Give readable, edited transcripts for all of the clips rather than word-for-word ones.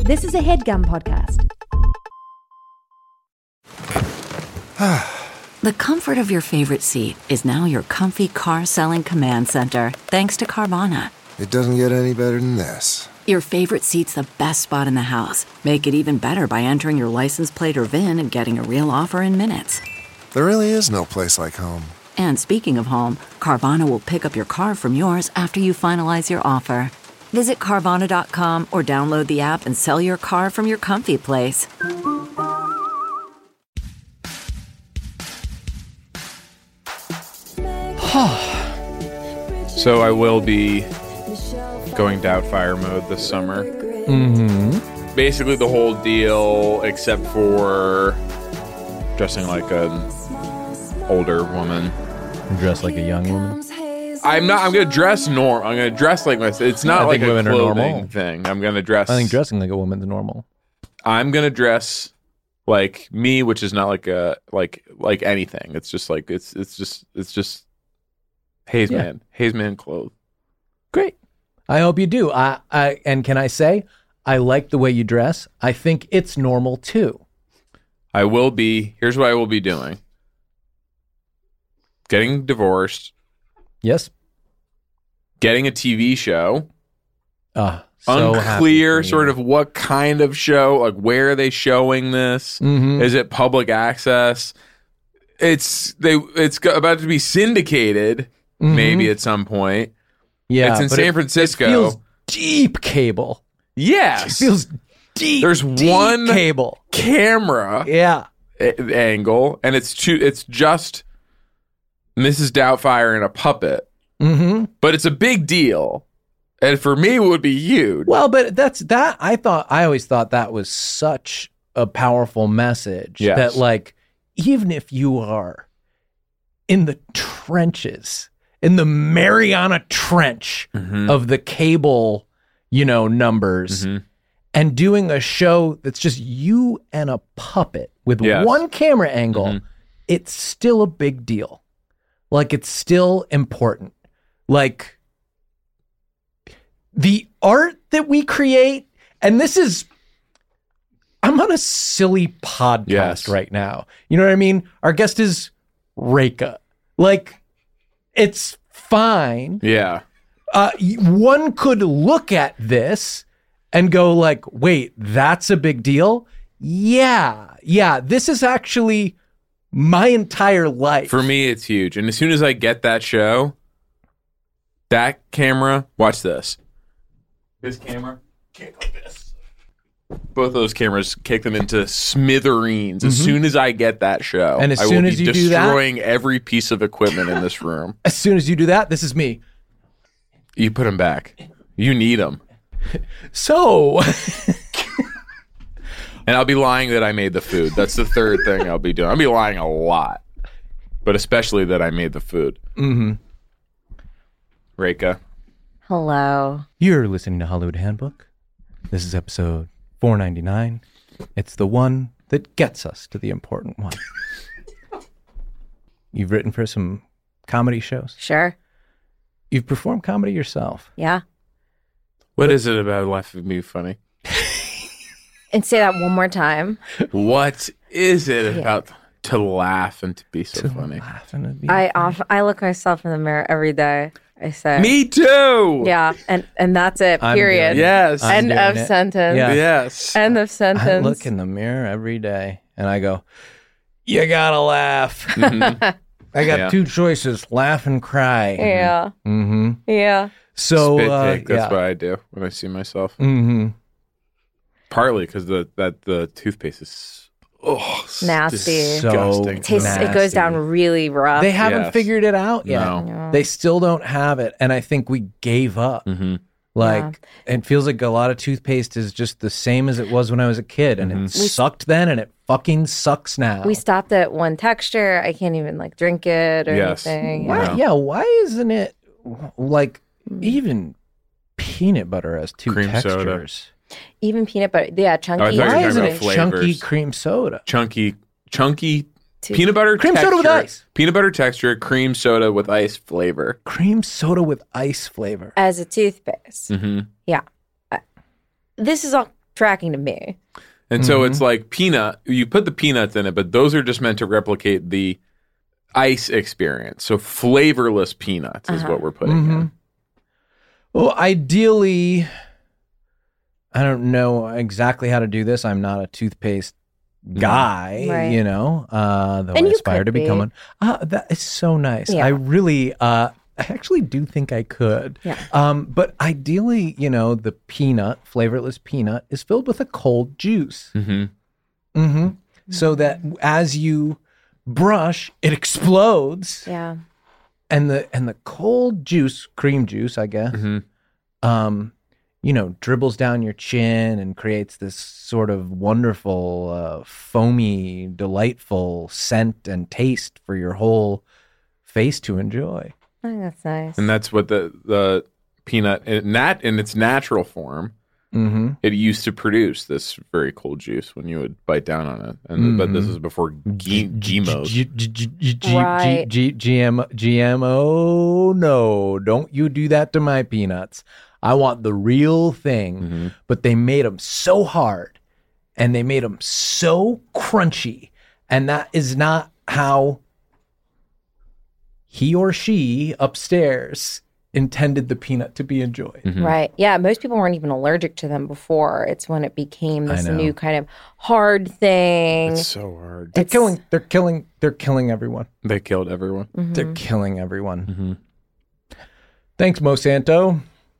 This is a HeadGum podcast. The comfort of your favorite seat is now your comfy car selling command center, thanks to Carvana. It doesn't get any better than this. Your favorite seat's the best spot in the house. Make it even better by entering your license plate or VIN and getting a real offer in minutes. There really is no place like home. And speaking of home, Carvana will pick up your car from yours after you finalize your offer. Visit Carvana.com or download the app and sell your car from your comfy place. So I will be going Doubtfire mode this summer. Mm-hmm. Basically the whole deal, except for dressing like an older woman. Dressed like a young woman. I'm gonna dress normal. I'm gonna dress like myself. It's not like a women are clothing normal. thing. I'm gonna dress. I think dressing like a woman's normal. I'm gonna dress like me, which is not like a like anything. It's just like it's just Haze Man clothes. Great. I hope you do. And can I say, I like the way you dress. I think it's normal too. I will be. Here's what I will be doing. Getting divorced. Yes. Getting a TV show. So Unclear sort of what kind of show, like where are they showing this? Mm-hmm. Is it public access? It's about to be syndicated maybe at some point. Yeah. It's in San Francisco. It feels deep cable. Yes. It feels deep. There's one cable camera angle, and it's just Mrs. Doubtfire and a puppet. Mm-hmm. But it's a big deal. And for me, it would be huge. Well, but I always thought that was such a powerful message that, like, even if you are in the trenches, in the Mariana Trench of the cable, numbers, and doing a show that's just you and a puppet with one camera angle, it's still a big deal. Like, it's still important. Like, the art that we create, and I'm on a silly podcast right now. You know what I mean? Our guest is Reka. Like, it's fine. Yeah. One could look at this and go like, wait, that's a big deal? Yeah. This is actually my entire life. For me, it's huge. And as soon as I get that show, that camera, watch this. This camera, kick like this. Both of those cameras, kick them into smithereens. As soon as I get that show, and as soon as you do that, destroying every piece of equipment in this room. As soon as you do that, this is me. You put them back. You need them. So... And I'll be lying that I made the food. That's the third thing I'll be doing. I'll be lying a lot. But especially that I made the food. Mm-hmm. Reka. Hello. You're listening to Hollywood Handbook. This is episode 499. It's the one that gets us to the important one. You've written for some comedy shows? Sure. You've performed comedy yourself? Yeah. What is it about Life of Me funny? And say that one more time. What is it about to laugh and to be so funny? I look myself in the mirror every day. I say, me too. Yeah, and that's it. Period. Yes. End of sentence. Yeah. Yes. End of sentence. I look in the mirror every day and I go, you gotta laugh. I got two choices: laugh and cry. Yeah. Mm-hmm. Yeah. So spit take. That's what I do when I see myself. Mm-hmm. Partly because the toothpaste is nasty. Disgusting. It goes down really rough. They haven't figured it out yet. No. They still don't have it, and I think we gave up. Mm-hmm. It feels like a lot of toothpaste is just the same as it was when I was a kid, and it sucked then, and it fucking sucks now. We stopped at one texture. I can't even drink it or anything. Why isn't it even peanut butter has two cream textures? Soda. Even peanut butter. Yeah, chunky. Why isn't it flavors. chunky cream soda? Chunky peanut butter cream texture, soda with ice. Peanut butter texture, cream soda with ice flavor. Cream soda with ice flavor. As a toothpaste. Mm-hmm. Yeah. This is all tracking to me. And so it's like peanut. You put the peanuts in it, but those are just meant to replicate the ice experience. So flavorless peanuts is what we're putting in. Well, ideally, I don't know exactly how to do this. I'm not a toothpaste guy, Right. you know, though And I you aspire could to become be. one. That is so nice. Yeah. I really, I actually do think I could. Yeah. But ideally, you know, the peanut, flavorless peanut, is filled with a cold juice. So that as you brush, it explodes, Yeah. and the cold juice, cream juice, I guess, you know, dribbles down your chin and creates this sort of wonderful, foamy, delightful scent and taste for your whole face to enjoy. I think that's nice. And that's what the peanut, in its natural form, it used to produce this very cold juice when you would bite down on it. And but this is before GMOs. Right. GMO, no, don't you do that to my peanuts. I want the real thing. But they made them so hard and they made them so crunchy. And that is not how he or she upstairs intended the peanut to be enjoyed. Right. Yeah. Most people weren't even allergic to them before. It's when it became this I know. new kind of hard thing. It's so hard. They're killing everyone. They killed everyone. They're killing everyone. Thanks, Monsanto.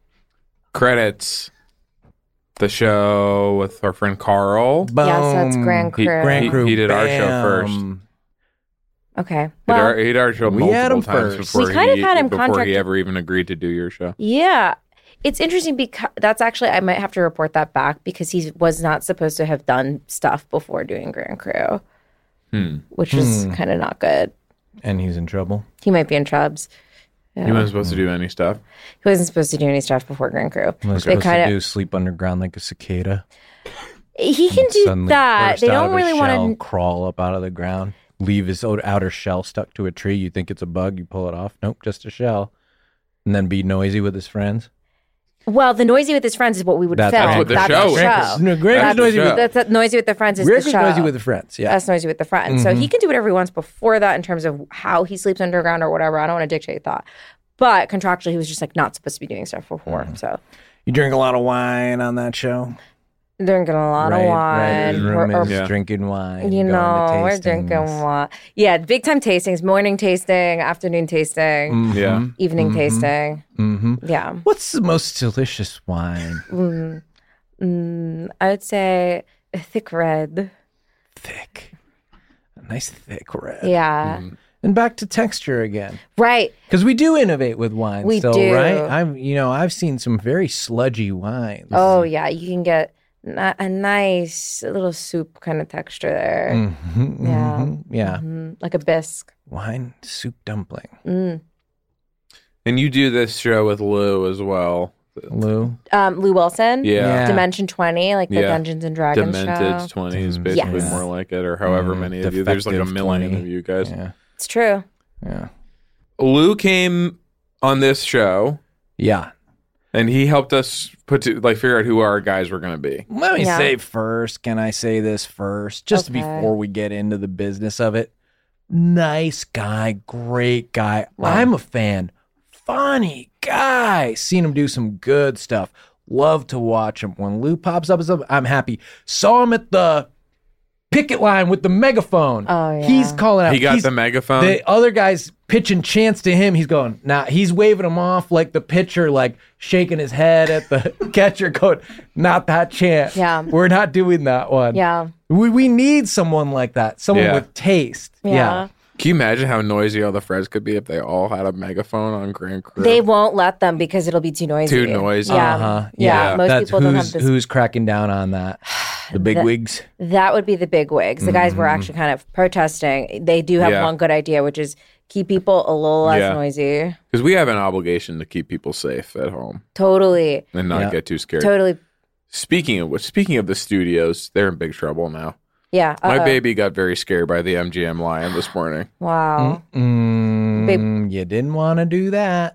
Credits the show with our friend Carl. Boom. Yes, that's Grand Crew. Grand Crew. He did our show Bam. first. Okay. He Well, did our show we had multiple him times first. before We kind of had him before he contracted- ever even agreed to do your show. yeah. It's interesting because that's actually, I might have to report that back because he was not supposed to have done stuff before doing Grand Crew, which was kind of not good. And he's in trouble. He might be in trubs. He wasn't supposed to do any stuff. He wasn't supposed to do any stuff before Grand Crew. What was They supposed to kind do? of, Sleep underground like a cicada. he can do Suddenly that. burst They out don't of his really shell, want to. crawl up out of the ground, leave his outer shell stuck to a tree. You think it's a bug, you pull it off. Nope, just a shell. And then be noisy with his friends. Well, the noisy with his friends is what we would That's film. what the That's show the is. show. No, Greg That's is noisy the with show. That's noisy with the friends is Greg the is show. noisy with the friends. Yeah. That's noisy with the friends. So he can do whatever he wants before that in terms of how he sleeps underground or whatever. I don't want to dictate that. But contractually, he was just like not supposed to be doing stuff before. So You drink a lot of wine on that show. drinking a lot of Right, wine. his We're- roommates Yeah. drinking wine. you going to know, we're drinking tastings. wine. Yeah, big time tastings, morning tasting, afternoon tasting, Yeah. evening tasting. Yeah. What's the most delicious wine? I would say a thick red. Thick. A nice thick red. Yeah. And back to texture again. Right. Because we do innovate with wine We still, do. right? I've seen some very sludgy wines. Oh, yeah. You can get a nice little soup kind of texture there. Yeah. Like a bisque. Wine soup dumpling. And you do this show with Lou as well. Lou. Lou Wilson. Yeah. Dimension 20, like the Yeah. Dungeons and Dragons Demented show. 20 is basically Yes. more like it, or however many of you. There's like a Defective million 20. of you guys. Yeah. It's true. Yeah. Lou came on this show Yeah. and he helped us figure out who our guys were going to be. Let me Yeah. say first, can I say this first? Just Okay. before we get into the business of it. Nice guy, great guy. I'm a fan. Funny guy. Seen him do some good stuff. Love to watch him. When Lou pops up, I'm happy. Saw him at the picket line with the megaphone. Oh, yeah. He's calling out. He got He's- the megaphone. The other guy's pitching chants to him. He's going, he's waving him off like the pitcher, like shaking his head at the catcher going, not that chant. Yeah. We're not doing that one. Yeah. We need someone like that. Someone Yeah. with taste. Yeah. Can you imagine how noisy all the friends could be if they all had a megaphone on Grand Crew? They won't let them because it'll be too noisy. Too noisy. Yeah. Uh-huh. Yeah. Most That's people don't have this. who's cracking down on that. The big wigs. That would be the big wigs. The guys were actually kind of protesting. They do have Yeah. one good idea, which is keep people a little less Yeah. noisy. Because we have an obligation to keep people safe at home Totally. and not Yeah. get too scared. Totally. Speaking of the studios, they're in big trouble now. Yeah. My Uh-oh. baby got very scared by the MGM lion this morning. Wow. You didn't want to do that.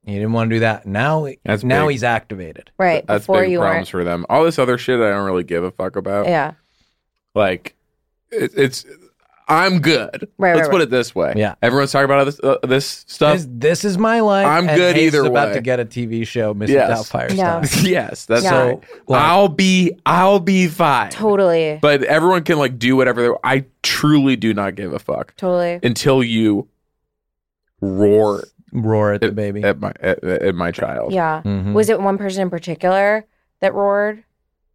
He didn't want to do that. Now big. he's activated. Right. That's before big you problems weren't. for them. All this other shit I don't really give a fuck about. Yeah. Like, it's I'm good. Right, Let's right, put right. it this way. Yeah. Everyone's talking about this stuff. This is my life. I'm and good Hayes either is about way. to get a TV show, Mrs. Yes. Doubtfire Yeah. style. Yes, that's Yeah. right. So, like- I'll be fine. Totally. But everyone can like do whatever. I truly do not give a fuck Totally. until you roar Roar at the baby. at my child. Yeah. Mhm. Was it one person in particular that roared?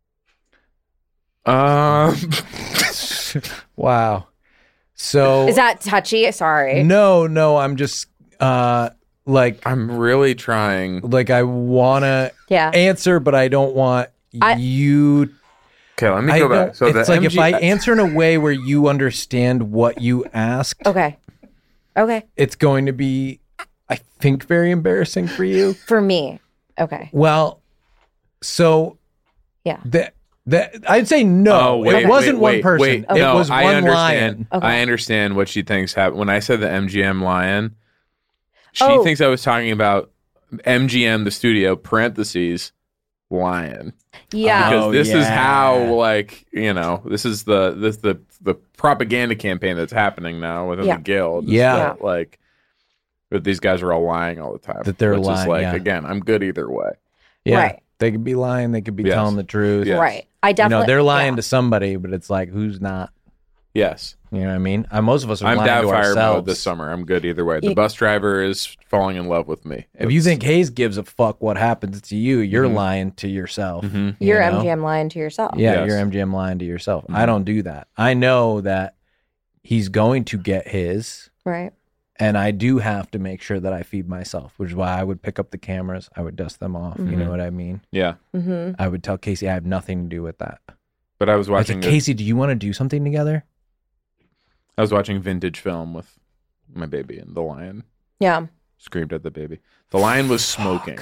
Wow. So Is that touchy? Sorry. no, I'm just like I'm really trying. I want to Yeah. answer, but I don't want you. Okay, let me I go don't- back. So it's the like if I MG answer in a way where you understand what you asked, Okay. Okay. it's going to be, I think, very embarrassing for you. For me. Okay. Well, so Yeah. I'd say no. Oh, wait, it wasn't wait, one person. wait. It No, was I one understand. lion. Okay. I understand what she thinks happened. When I said the MGM lion, she Oh. thinks I was talking about MGM, the studio, parentheses, lion. Yeah. Because this is yeah. how, like, you know, this is the propaganda campaign that's happening now within Yeah. the guild. is Yeah. that, like, that these guys are all lying all the time. That they're Which is lying, like, yeah. again, I'm good either way. Yeah. Right. They could be lying. They could be Yes. telling the truth. Yes. Right. I You definitely. know, they're lying yeah. to somebody, but it's like, who's not? Yes. You know what I mean? Most of us are I'm lying to Doubtfire ourselves. mode this summer. I'm good either way. The You- bus driver is falling in love with me. If you think Hayes gives a fuck what happens to you, you're Mhm. lying to yourself. Mhm. you You're know? MGM lying to yourself. Yeah, Yes. you're MGM lying to yourself. Mhm. I don't do that. I know that he's going to get his, Right. and I do have to make sure that I feed myself, which is why I would pick up the cameras. I would dust them off. You know what I mean? Yeah. Mm-hmm. I would tell Casey I have nothing to do with that. But I was I watching said, Casey, do you want to do something together? I was watching vintage film with my baby, and the lion Yeah. screamed at the baby. The lion was smoking.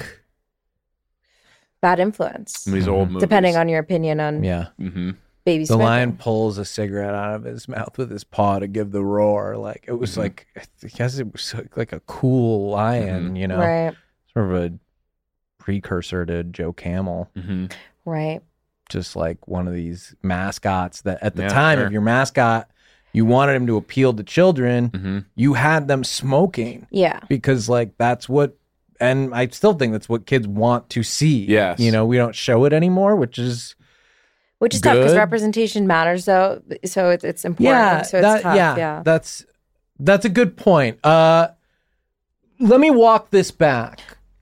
Bad influence. Some of these old movies. Depending on your opinion on Yeah. Mm-hmm. baby The smoking. lion pulls a cigarette out of his mouth with his paw to give the roar. Like it was like, I guess it was like a cool lion, you know, Right. sort of a precursor to Joe Camel. Mm-hmm. Right. Just like one of these mascots that at the Yeah, time, sure. if your mascot, you wanted him to appeal to children, Mm-hmm. you had them smoking Yeah. because like that's what, and I still think that's what kids want to see. Yes. You know, we don't show it anymore, which is Which is tough because Good. representation matters, though. So it's important. So it's tough. Yeah. That's a good point. Let me walk this back.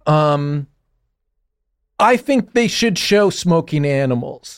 I think they should show smoking animals.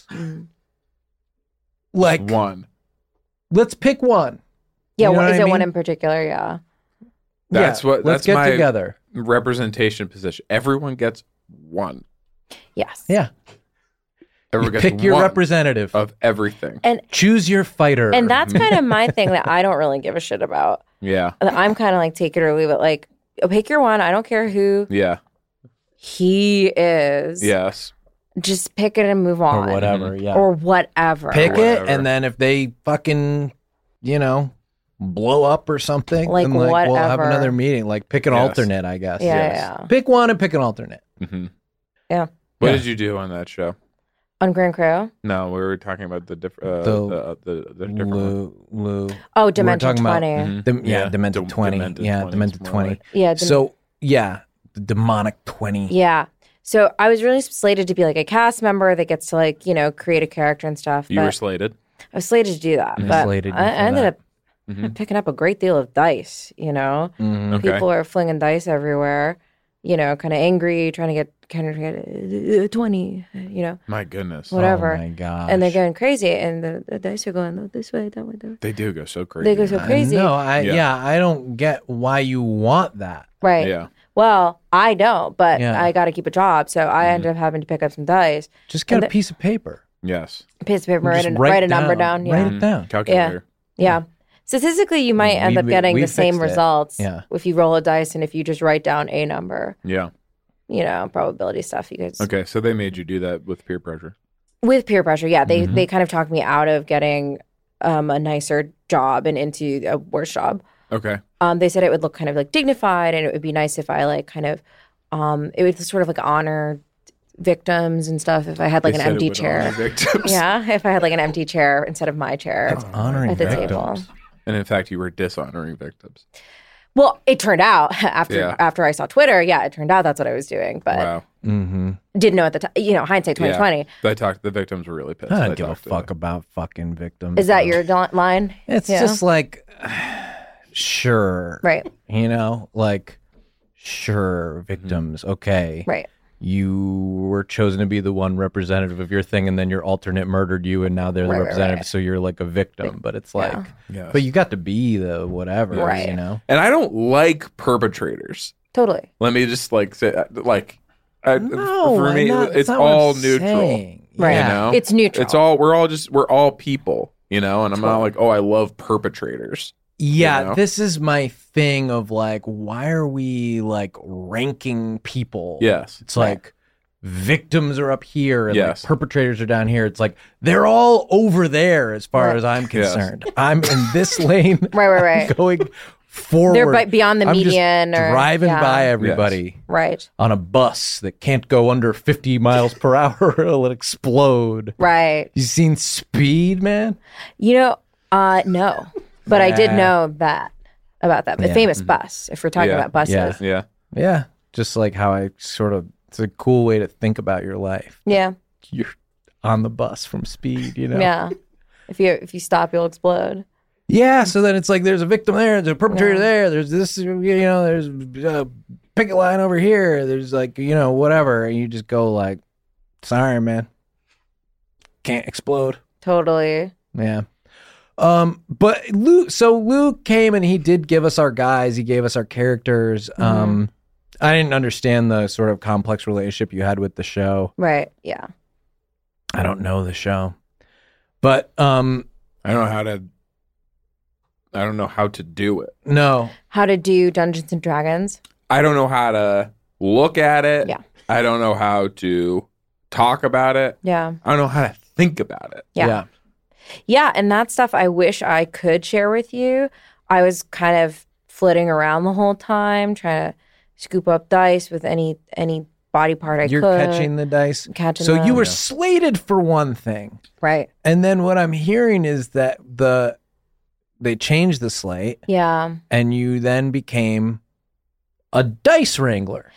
Like, One. let's pick one. Yeah. You know Is what I it one mean? in particular? Yeah. That's what. Let's That's get my together. representation position. Everyone gets one. Yes. Yeah, Everyone you gets pick your one representative. of everything. Choose your fighter. And that's kind of my thing that I don't really give a shit about. Yeah. I'm kind of like take it or leave it. Like, pick your one. I don't care who Yeah. he is. Yes. Just pick it and move on. or whatever. Yeah, Or whatever. pick it, whatever. and then if they fucking, blow up or something, Like, then we'll have whatever. another meeting. Like pick an Yes. alternate, I guess. Yeah. Yes. Yeah. Pick one and pick an alternate. Mm-hmm. Yeah. What Yeah. did you do on that show? On Grand Crow? No, we were talking about the different. The- The different one. Lou. Oh, We're Dimension talking about- 20. Mhm. Yeah, Demented 20. Demented Yeah, 20 is Demented more 20. like- Yeah. So, yeah, the demonic 20. Yeah. So I was really slated to be like a cast member that gets to create a character and stuff. You but were slated. I was slated to do that. Yeah, But slated you I for ended that. up Mhm. picking up a great deal of dice, Mhm. Okay. People are flinging dice everywhere, kind of angry, trying to get 20, My goodness. whatever. Oh, my gosh. And they're going crazy. And the dice are going this way, that way, that way. They do go so crazy. They go so crazy. No, Yeah. I don't get why you want that. Right. Yeah. Well, I don't, but Yeah. I got to keep a job. So I ended up having to pick up some dice, Just get And a piece of paper. Yes. piece of paper, Just write a number down. Yeah. Write it down. Calculator. Yeah. Statistically, you might end up getting we the same fixed it. results Yeah. if you roll a dice and if you just write down a number, Yeah. probability stuff. You guys Okay. So they made you do that with peer pressure. with peer pressure. Yeah. Mm-hmm. They kind of talked me out of getting a nicer job and into a worse job. Okay. They said it would look kind of like dignified and it would be nice if I kind of it would sort of like honor victims and stuff. If I had like an empty chair, yeah, if I had like an empty chair instead of my chair honoring at the victims. table. And in fact, you were dishonoring victims. Well, it turned out after I saw Twitter, it turned out that's what I was doing, but Wow. didn't know at the time. You know, hindsight 2020. The victims were really pissed. I don't give a fuck about fucking victims. Is that your line? It's just like, sure. Right. You know, like, sure, victims, okay. Right. You were chosen to be the one representative of your thing, and then your alternate murdered you, and now they're the representative, so you're like a victim. But it's like, but you got to be the whatever, you know? And I don't like perpetrators. Totally. Let me just like say, like, No, for me, it's all neutral. Right. You know? It's neutral. It's all, we're all people, you know? And I'm not like, oh, I love perpetrators. Yeah, You know? this is my thing of like, why are we like ranking people? Yes. It's like victims are up here and Yes. like perpetrators are down here. It's like they're all over there as far as I'm concerned. I'm in this lane. Right. Going forward. They're beyond the I'm just median or driving by everybody Right. on a bus that can't go under 50 miles per hour or it'll explode. Right. You seen Speed, man? You know, no. But I did know about that. The famous bus, if we're talking about buses. Yeah. Yeah. Just like how I sort of, it's a cool way to think about your life. Yeah. You're on the bus from Speed, you know? Yeah. If you stop, you'll explode. Yeah. So then it's like there's a victim there, there's a perpetrator there, there's this, you know, there's a picket line over here, there's like, you know, whatever. And you just go like, sorry, man. Can't explode. Totally. Yeah. But Luke came and he did give us our guys. He gave us our characters. I didn't understand the sort of complex relationship you had with the show. Right. Yeah. I don't know the show, but I don't know how to do it. No. How to do Dungeons and Dragons? I don't know how to look at it. Yeah. I don't know how to talk about it. Yeah. I don't know how to think about it. Yeah. Yeah, and that stuff I wish I could share with you. I was kind of flitting around the whole time, trying to scoop up dice with any body part I could. You're catching the dice. Catching so them. you were slated for one thing. Right. And then what I'm hearing is that they changed the slate. Yeah. And you then became a dice wrangler.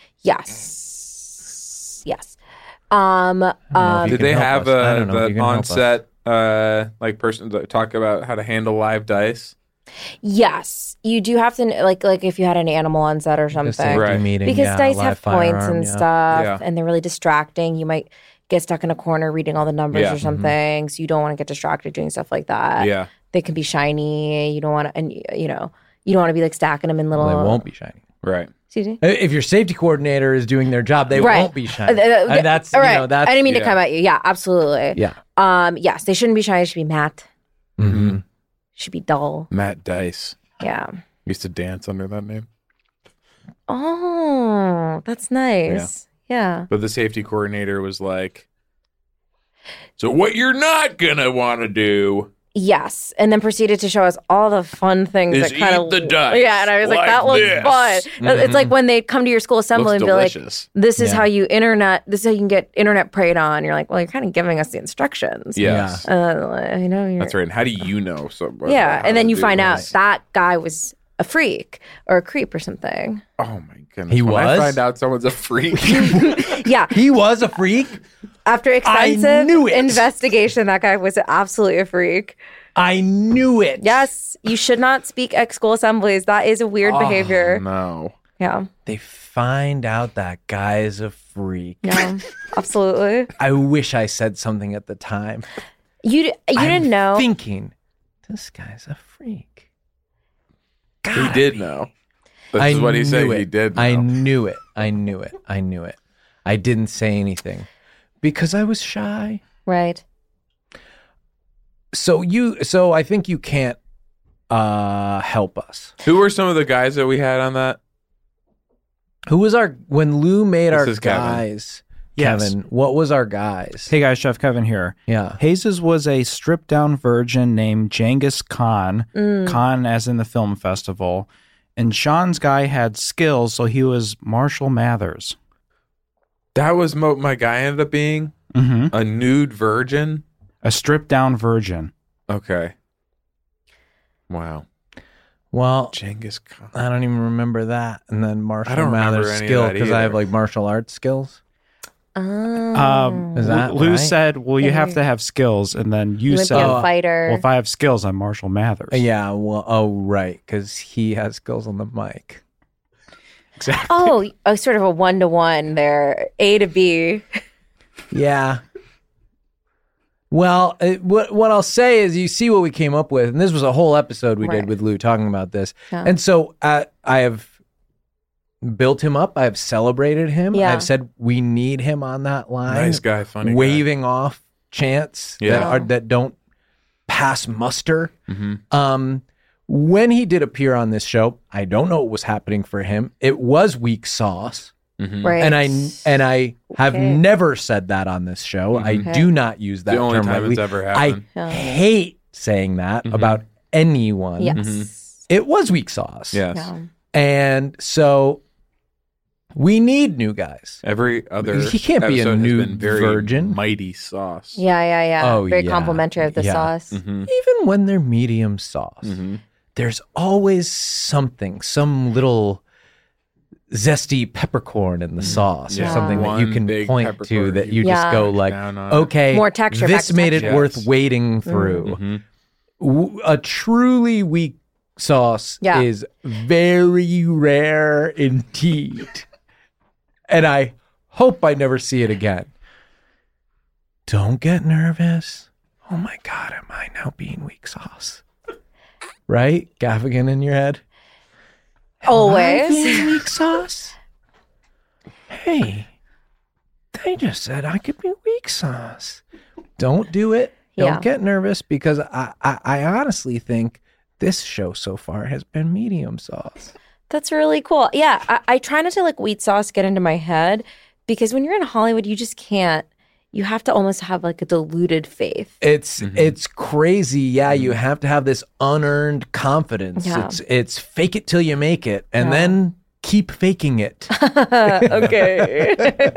Yes. Yes. Did they have the on-set like person to talk about how to handle live dice? Yes, you do have to like if you had an animal on set or something, right? Meeting, because dice have points and stuff, Yeah. and they're really distracting. You might get stuck in a corner reading all the numbers or something, so you don't want to get distracted doing stuff like that. Yeah, they can be shiny. You don't want to, and you know, you don't want to be like stacking them in little. Well, they won't be shiny. Right. Excuse me? If your safety coordinator is doing their job, they won't be shiny. And that's right. You know, that's. I didn't mean to come at you. Yeah, absolutely. Yeah. Yes, they shouldn't be shiny. They should be matte. Mm-hmm. Should be dull. Matt Dice. Yeah. Used to dance under that name. Oh, that's nice. Yeah. But the safety coordinator was like, so what you're not gonna want to do. Yes, and then proceeded to show us all the fun things Is that kind of eat the dice Yeah, and I was like, like that looks this. fun. It's like when they come to your school assembly Looks and be delicious. like, "This is how you this is how you can get internet preyed on." You're like, "Well, you're kind of giving us the instructions." Yes. You know, you're, That's right. And how do you know? Yeah, and then you find out that guy was a freak or a creep or something. Oh my goodness! He when was? I find out someone's a freak. Yeah, He was a freak. after extensive knew it. investigation, that guy was absolutely a freak. I knew it. Yes, you should not speak at school assemblies. That is a weird behavior. No. Yeah. They find out that guy's a freak. Yeah, absolutely. I wish I said something at the time. You didn't know. Thinking, this guy's a freak. God, He did know. This is what he said. He did know. I knew it. I knew it. I knew it. I didn't say anything because I was shy. Right. So I think you can't help us. Who were some of the guys that we had on that? Who was when Lou made our is Kevin. guys? Yes. Kevin, what was our guys? Hey guys, Chef Kevin here. Yeah. Hayes's was a stripped down virgin named Genghis Khan, Khan as in the film festival. And Sean's guy had skills, so he was Marshall Mathers. That was what my guy ended up being? Mm-hmm. A nude virgin? A stripped down virgin. Okay. Wow. Well, Genghis Khan. I don't even remember that. And then I martial don't remember Mathers any of skill that because I have either. like martial arts skills. Is that Lou right? said, well, you have to have skills. And then you would said, be a fighter. well, if I have skills, I'm Marshall Mathers. Yeah. Well. Oh, right. Because he has skills on the mic. Exactly. Oh, sort of a 1-to-1 there, A to B. Yeah. Well, what I'll say is, you see what we came up with, and this was a whole episode we Right. did with Lou talking about this. Yeah. And so I have built him up. I have celebrated him. Yeah. I've said we need him on that line. Nice guy, funny guy. waving off chants Yeah. that don't pass muster. Mm-hmm. When he did appear on this show, I don't know what was happening for him. It was weak sauce. Mm-hmm. Right. And I have Okay. never said that on this show. I do not use that The only term time lightly. it's ever happened. I hate saying that about anyone. Yes. It was weak sauce. Yes. Yeah. And so we need new guys. Every other He can't be a episode has nude been very virgin. mighty sauce. Yeah. Oh, Very yeah. complimentary of the Yeah. sauce. Mm-hmm. Even when they're medium sauce, there's always something, some little zesty peppercorn in the sauce or Yeah. something that you One can big point to peppercorn that you you just Yeah. go like, down on it. okay, More texture, back this to made it texture. worth Yes. wading through. Mm-hmm. A truly weak sauce Yeah. is very rare indeed. And I hope I never see it again. Don't get nervous. Oh my God, am I now being weak sauce? Right? Gaffigan in your head? Am I being Always. weak sauce? Hey, they just said I could be weak sauce. Don't do it. Don't Yeah. get nervous because I honestly think this show so far has been medium sauce. That's really cool. Yeah. I try not to let wheat sauce get into my head because when you're in Hollywood, you just can't. You have to almost have like a diluted faith. It's crazy. Yeah, you have to have this unearned confidence. Yeah. It's fake it till you make it, and then keep faking it. Okay.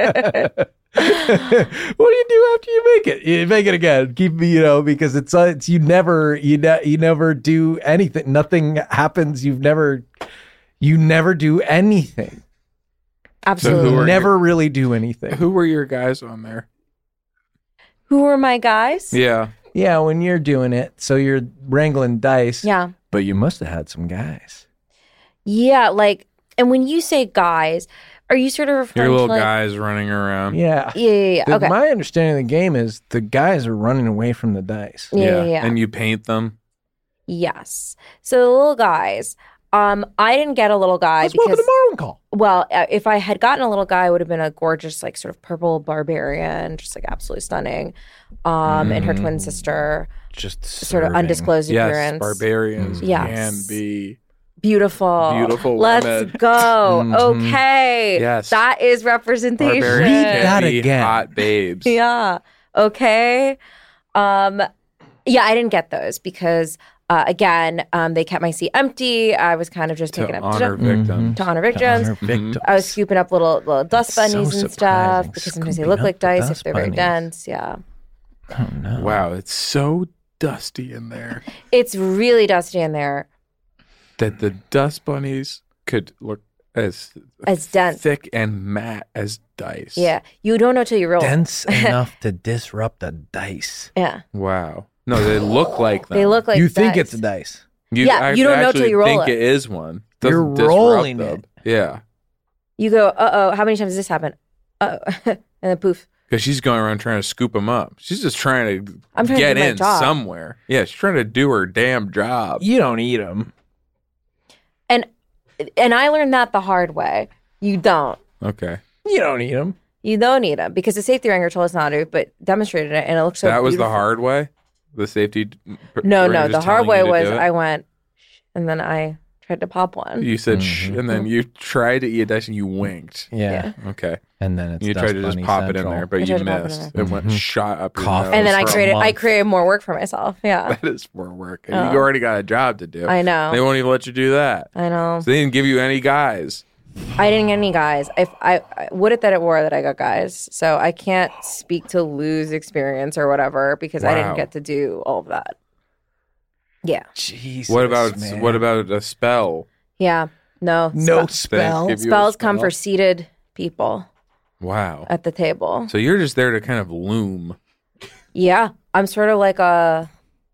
What do you do after you make it? You make it again. Keep because it's you never do anything. Nothing happens. You never do anything. Absolutely. who are Never really do anything. Who were your guys on there? Who are my guys? Yeah. Yeah, when you're doing it, so you're wrangling dice. Yeah. But you must have had some guys. Yeah. Like, and when you say guys, are you sort of referring Your to little like, guys running around. Yeah. Yeah. Okay. My understanding of the game is the guys are running away from the dice. Yeah. And you paint them. Yes. So the little guys. I didn't get a little guy Let's welcome because, to Marlin Call. well, if I had gotten a little guy, it would have been a gorgeous, like, sort of purple barbarian, just like absolutely stunning. And her twin sister, Just sort of serving. undisclosed Yes, appearance. barbarians Yes. can be. Beautiful. Beautiful Let's women. go. Okay. Yes. That is representation. Barbarians Read that can be again. hot babes. Yeah. Okay. Yeah, I didn't get those because again, they kept my seat empty. I was kind of just picking To up honor victims. to honor victims. Honor victims. I was scooping up little dust That's so bunnies and surprising, stuff because sometimes they scooping look up like the dice if dust they're very bunnies. dense. Yeah. Oh, no. Wow, it's so dusty in there It's really dusty in there. that the dust bunnies could look as dense. thick and matte as dice. Yeah. You don't know till you roll. Dense enough to disrupt a dice. Yeah. Wow. No, they look like them. They look like you think dice. it's a dice. Yeah, you don't know till actually you roll think it. it is one. You're Doesn't disrupt rolling them. it. Yeah. You go, how many times does this happen? And then poof. Because she's going around trying to scoop them up. She's just trying to I'm trying to get do my in job. somewhere. Yeah, she's trying to do her damn job. You don't eat them. And I learned that the hard way. You don't. Okay. You don't eat them. You don't need them because the safety ranger told us not to, but demonstrated it, and it looks so that was the beautiful. hard way? The safety? No, ranger the just hard telling way you to was do it? I went, "Shh," and then I tried to pop one. You said shh, and then you tried to eat a dice and you winked. Yeah. Okay. And then it's You Dust tried to just Bunny pop it in Central. there, but I you tried to pop it in missed. there. It went shot up your Cough. nose. And then I for a created month. more work for myself. Yeah, That is more work. You already got a job to do. I know. They won't even let you do that. I know. So they didn't give you any guys. I didn't get any guys. I would it that it were that I got guys. So I can't speak to Lou's experience or whatever because I didn't get to do all of that. Yeah. Jesus. What about a spell? Yeah. No spell. Spells come for seated people. Wow. At the table. So you're just there to kind of loom. Yeah. I'm sort of like a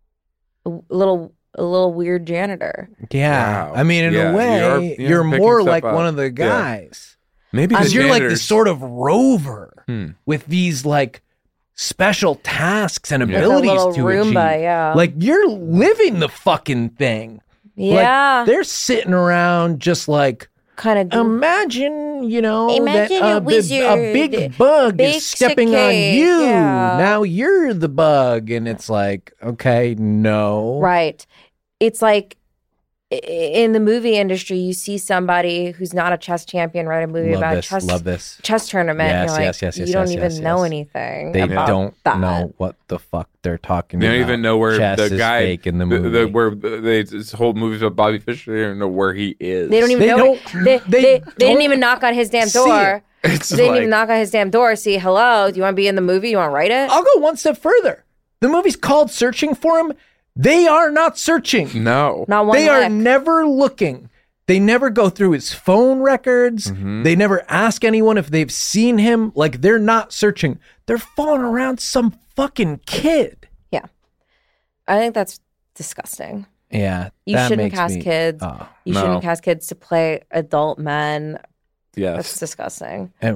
little weird janitor. Yeah. Wow. I mean, in a way, you're more like one of the guys. Yeah. Maybe because you're like this sort of rover with these like special tasks and abilities like a to Roomba, achieve. Yeah. Like you're living the fucking thing. Yeah. Like, they're sitting around just like kind of imagine Imagine that a wizard, a big bug bakes is stepping a on cake, you. yeah. Now you're the bug, and it's like, okay, no. Right. It's like in the movie industry, you see somebody who's not a chess champion write a movie about a chess tournament. Yes, you're like, yes, you don't even know anything. They about don't that. know what the fuck they're talking They about. don't even know where chess the is guy fake in the movie. where this whole movie's about Bobby Fischer. They don't know where he is. They don't even know. They didn't even knock on his damn door. They didn't even knock on his damn door. See, hello. Do you want to be in the movie? You want to write it? I'll go one step further. The movie's called Searching for Him. They are not searching. No. Not one. They are never looking. They never go through his phone records. Mm-hmm. They never ask anyone if they've seen him. Like, they're not searching. They're following around some fucking kid. Yeah. I think that's disgusting. Yeah. You shouldn't cast kids. You shouldn't cast kids to play adult men. Yes. That's disgusting. That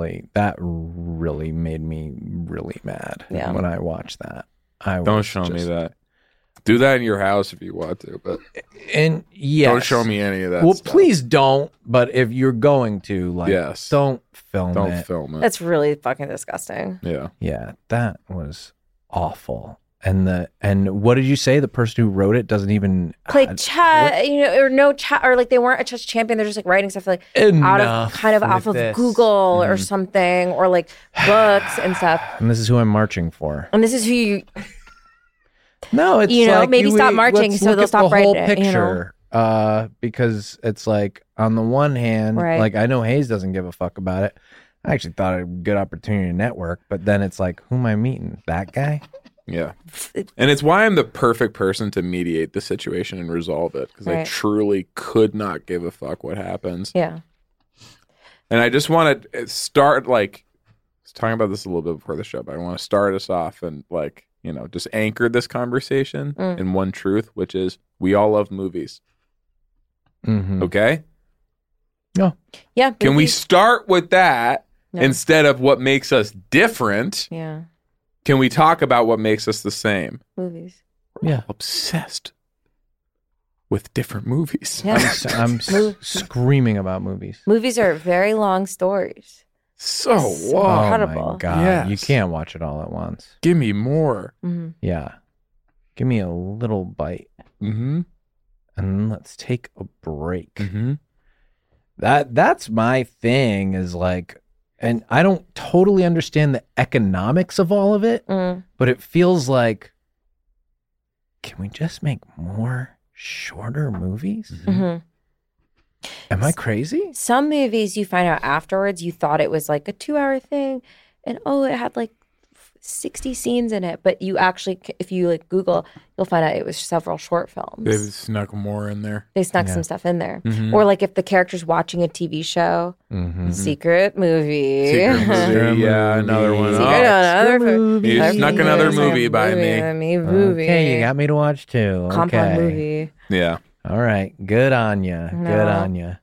really made me really mad when I watched that. Don't show me that. Do that in your house if you want to, but don't show me any of that. Well, stuff. please don't. But if you're going to, don't film it. Don't film it. That's really fucking disgusing. Yeah. Yeah, that was awful. And what did you say? The person who wrote it doesn't even play chess, or like they weren't a chess champion. They're just like writing stuff like off of Google or something, or like books and stuff. And this is who I'm marching for. And this is who you. No, it's maybe stop marching so they'll stop writing it. Picture, because it's like on the one hand, like I know Hayes doesn't give a fuck about it. I actually thought it a good opportunity to network, but then it's like, who am I meeting? That guy? Yeah. And it's why I'm the perfect person to mediate the situation and resolve it, because I truly could not give a fuck what happens. Yeah. And I just want to start, I was talking about this a little bit before the show, but I want to start us off and just anchor this conversation in one truth, which is we all love movies. Mm-hmm. Okay? No. Yeah. Can we start with that instead of what makes us different? Yeah. Can we talk about what makes us the same? Movies. Yeah. Obsessed with different movies. Yeah. I'm screaming about movies. Movies are very long stories. So incredible. Oh my God. Yes. You can't watch it all at once. Give me more. Mm-hmm. Yeah. Give me a little bite. Mm-hmm. And then let's take a break. Mm-hmm. That's my thing is like, and I don't totally understand the economics of all of it, but it feels like, can we just make more shorter movies? Mm-hmm. Am I crazy? Some movies you find out afterwards, you thought it was like a 2-hour thing, and it had like 60 scenes in it, but you actually, if you like Google, you'll find out it was several short films. They snuck more in there. They snuck some stuff in there. Mm-hmm. Or like if the character's watching a TV show, secret movie. Yeah, another one. Another movie. You snuck another movie by me. Movie. Okay, you got me to watch too. Compound Okay. movie. Yeah. All right. Good on you. Good on you.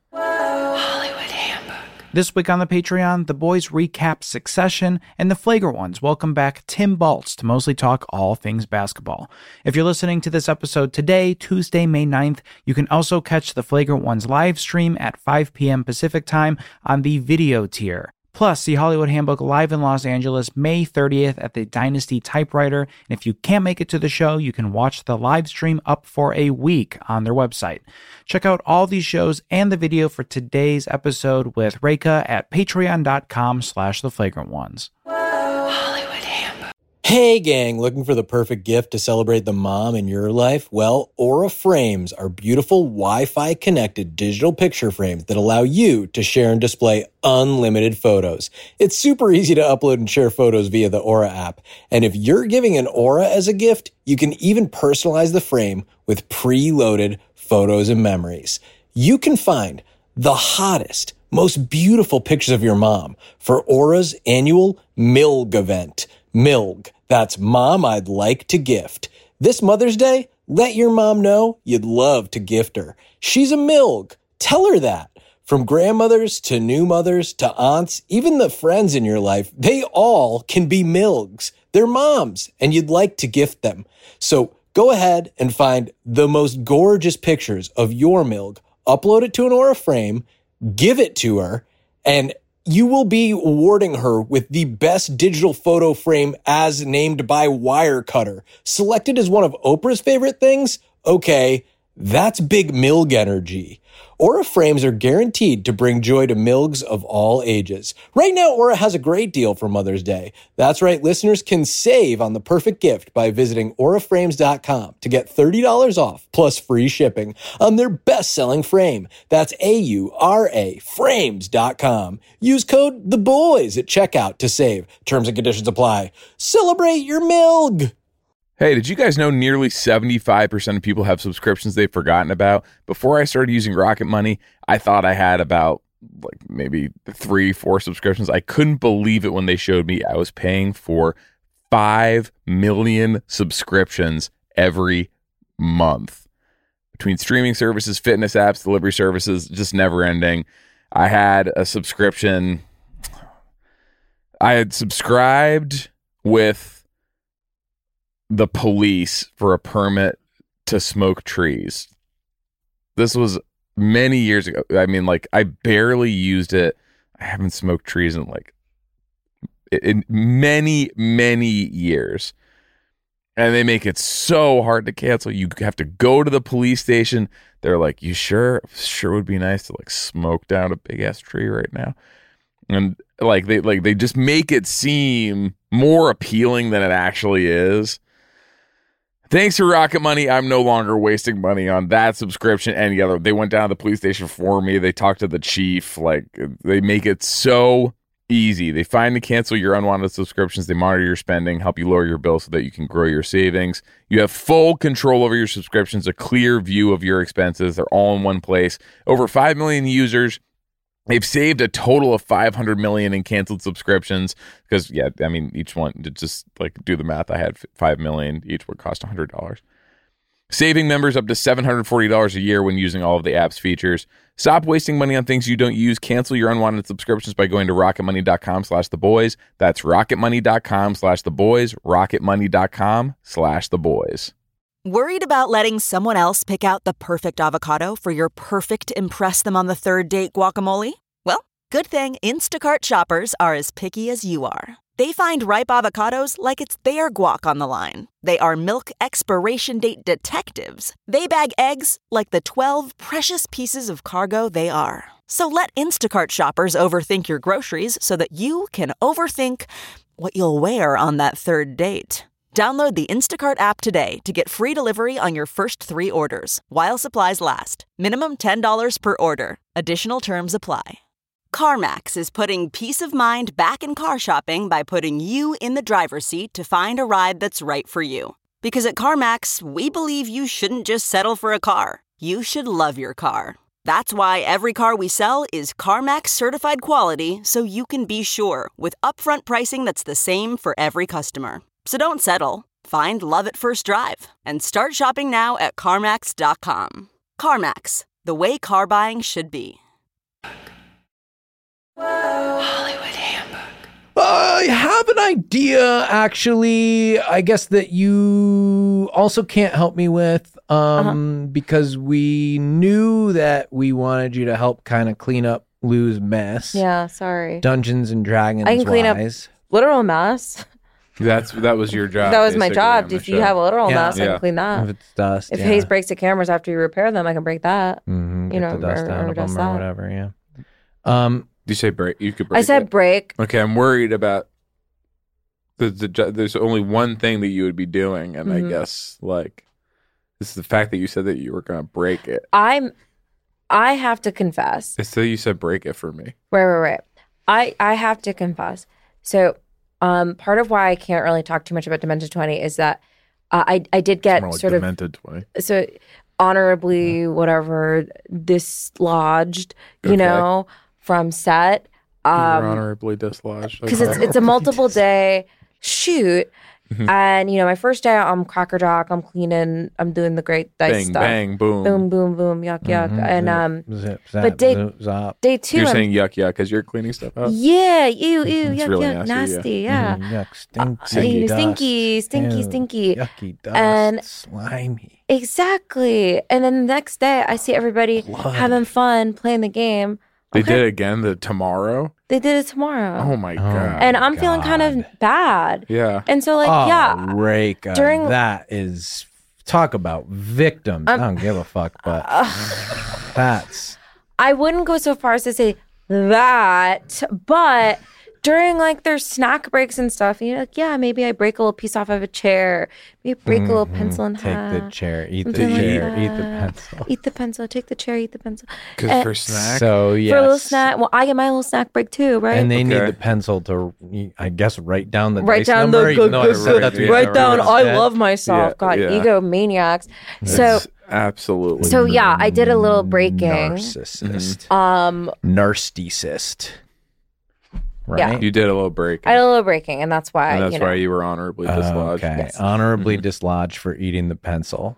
This week on the Patreon, the boys recap Succession, and the Flagrant Ones welcome back Tim Baltz to mostly talk all things basketball. If you're listening to this episode today, Tuesday, May 9th, you can also catch the Flagrant Ones live stream at 5 p.m. Pacific time on the video tier. Plus, see Hollywood Handbook live in Los Angeles May 30th at the Dynasty Typewriter. And if you can't make it to the show, you can watch the live stream up for a week on their website. Check out all these shows and the video for today's episode with Reka at patreon.com/theflagrantones. Hey gang, looking for the perfect gift to celebrate the mom in your life? Well, Aura Frames are beautiful Wi-Fi connected digital picture frames that allow you to share and display unlimited photos. It's super easy to upload and share photos via the Aura app. And if you're giving an Aura as a gift, you can even personalize the frame with preloaded photos and memories. You can find the hottest, most beautiful pictures of your mom for Aura's annual MILG event. MILG, that's Mom I'd Like to Gift. This Mother's Day, let your mom know you'd love to gift her. She's a MILG. Tell her that. From grandmothers to new mothers to aunts, even the friends in your life, they all can be MILGs. They're moms, and you'd like to gift them. So go ahead and find the most gorgeous pictures of your MILG, upload it to an Aura frame, give it to her, and you will be awarding her with the best digital photo frame as named by Wirecutter. Selected as one of Oprah's favorite things? Okay, that's big MILG energy. Aura frames are guaranteed to bring joy to MILGs of all ages. Right now, Aura has a great deal for Mother's Day. That's right, listeners can save on the perfect gift by visiting auraframes.com to get $30 off plus free shipping on their best-selling frame. That's AURA frames.com. Use code THEBOYS at checkout to save. Terms and conditions apply. Celebrate your MILG! Hey, did you guys know nearly 75% of people have subscriptions they've forgotten about? Before I started using Rocket Money, I thought I had about maybe 3-4 subscriptions. I couldn't believe it when they showed me I was paying for 5 million subscriptions every month. Between streaming services, fitness apps, delivery services, just never ending. I had a subscription. I had subscribed with the police for a permit to smoke trees. This was many years ago. I mean, I barely used it. I haven't smoked trees in many, many years. And they make it so hard to cancel. You have to go to the police station. They're like, you sure? Sure would be nice to smoke down a big ass tree right now. And they just make it seem more appealing than it actually is. Thanks to Rocket Money, I'm no longer wasting money on that subscription. Any other. They went down to the police station for me. They talked to the chief. They make it so easy. They find and cancel your unwanted subscriptions. They monitor your spending, help you lower your bill so that you can grow your savings. You have full control over your subscriptions, a clear view of your expenses. They're all in one place. Over 5 million users. They've saved a total of $500 million in canceled subscriptions because, each one, to just do the math, I had 5 million. Each would cost $100. Saving members up to $740 a year when using all of the app's features. Stop wasting money on things you don't use. Cancel your unwanted subscriptions by going to rocketmoney.com/theboys. That's rocketmoney.com/theboys. rocketmoney.com/theboys. Worried about letting someone else pick out the perfect avocado for your perfect impress them on the third date guacamole? Well, good thing Instacart shoppers are as picky as you are. They find ripe avocados like it's their guac on the line. They are milk expiration date detectives. They bag eggs like the 12 precious pieces of cargo they are. So let Instacart shoppers overthink your groceries so that you can overthink what you'll wear on that third date. Download the Instacart app today to get free delivery on your first 3 orders, while supplies last. Minimum $10 per order. Additional terms apply. CarMax is putting peace of mind back in car shopping by putting you in the driver's seat to find a ride that's right for you. Because at CarMax, we believe you shouldn't just settle for a car. You should love your car. That's why every car we sell is CarMax certified quality, so you can be sure with upfront pricing that's the same for every customer. So don't settle. Find love at first drive and start shopping now at CarMax.com. CarMax, the way car buying should be. Hollywood Handbook. I have an idea, actually, I guess that you also can't help me with because we knew that we wanted you to help kind of clean up Lou's mess. Yeah, sorry. Dungeons and Dragons I can clean up literal mess. That was your job. That was my job. If you have a literal mess, I can clean that. If it's dust. If Hayes breaks the cameras after you repair them, I can break that. Mm-hmm. You know, the dust out of them or whatever. Yeah. Did you say break? You could break. I said break. Okay, I'm worried about there's only one thing that you would be doing, and I guess like this is the fact that you said that you were going to break it. I have to confess. So you said break it for me. Right. I have to confess. So part of why I can't really talk too much about Demented 20 is that I did get Like sort of Demented 20. So honorably whatever dislodged, you know, from set. You were honorably dislodged. Because it's a multiple day shoot. And, you know, my first day, I'm crackerjack, I'm cleaning, I'm doing the great dice bang, stuff. bang, boom. Boom, boom, boom, yuck, yuck. And, Zip, but day two, You're I'm, saying yuck, yuck, because you're cleaning stuff up? yeah, ew, yuck, really yuck, nasty, yeah. Yuck, stinky, Stinky, dust. stinky, Ew, stinky. yucky dust, And- slimy. Exactly. And then the next day, I see everybody having fun playing the game. They Okay. did it again tomorrow? They did it tomorrow. Oh my God. And I'm feeling kind of bad. Yeah. And so, like, yeah. Reka, during- that is, talk about victims. I don't give a fuck, but that's... I wouldn't go so far as to say that, but during like their snack breaks and stuff, you know, like, yeah, maybe I break a little piece off of a chair, maybe break a little pencil in half. Take the chair, eat the something like chair, eat the that. pencil. Eat the pencil, take the chair, eat the pencil. Because for snack? So, yes. For a little snack. Well, I get my little snack break too, right? And they need Okay. the pencil to, I guess, write down the Write dice down number, the even though I said that's what you write said down. I instead. love myself. Yeah, God, yeah. egomaniacs. So, It's absolutely. so yeah, I did a little breaking. Narcissist. Narcissist. Yeah. Right? You did a little break. I had a little breaking, and that's why. and that's you know, why you were honorably dislodged. Okay. Yes. Honorably dislodged for eating the pencil.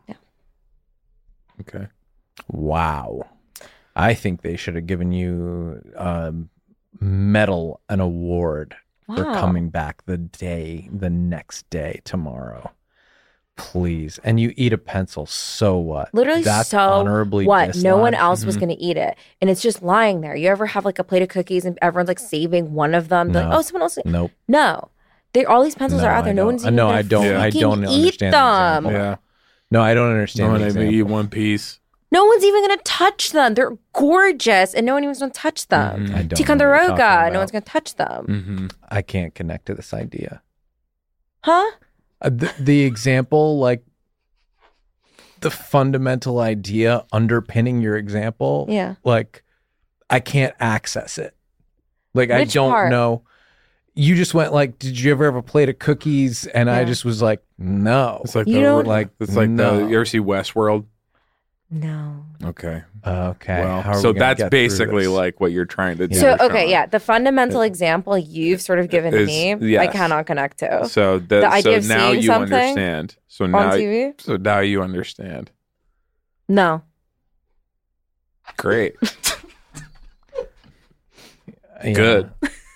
Okay. Wow. I think they should have given you a medal, an award for Wow. coming back the next day, tomorrow. Please. And you eat a pencil, so what? Literally, That's so honorably what? No one dislodged. else was going to eat it, and it's just lying there. You ever have like a plate of cookies and everyone's like saving one of them? They're No. like, oh, someone else. Nope. No, all these pencils are out there. No one's even No, gonna I don't. Yeah. I freaking don't eat understand the them. example. Yeah. No, I don't understand. No, the they eat example. one piece. No one's even going to touch them. They're gorgeous, and no one even's going to touch them. I don't know what you're Ticonderoga, talking no about. one's going to touch them. Mm-hmm. I can't connect to this idea. Huh? The example, like the fundamental idea underpinning your example, Yeah. like I can't access it. Like I Which don't part? know. You just went like, did you ever have a plate of cookies? And I Yeah. just was like, no. It's like You the don't- like it's like no. you ever see Westworld? No. Okay. Okay. Well, how are so we gonna that's get through basically this? like what you're trying to do. So, Sean. okay, yeah. The fundamental example you've sort of given Is- me, I yes. cannot connect to. So The idea of now seeing you something understand. So on now TV? so now you understand. No. Great. Yeah. Good.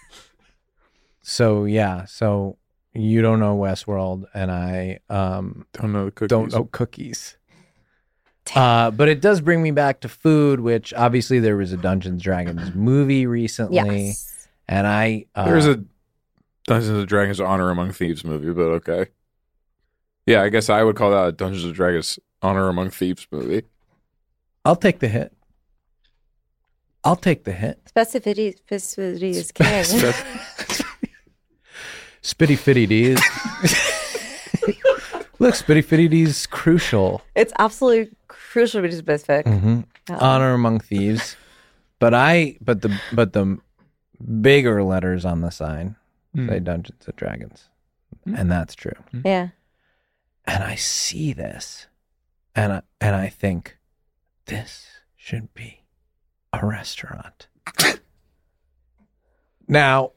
So yeah, so you don't know Westworld, and I Don't know the cookies. don't know cookies. But it does bring me back to food, which obviously there was a Dungeons & Dragons movie recently, Yes. and I There's a Dungeons and Dragons Honor Among Thieves movie, but okay. Yeah, I guess I would call that a Dungeons and Dragons Honor Among Thieves movie. I'll take the hit. I'll take the hit. Specificity is king. Spitty Fitty D is look, Spitty Fitty D is crucial. It's absolutely crucial to be specific. Honor Among Thieves, but the bigger letters on the sign say Dungeons and Dragons, and that's true. Yeah. And I see this, and I think this should be a restaurant. Now,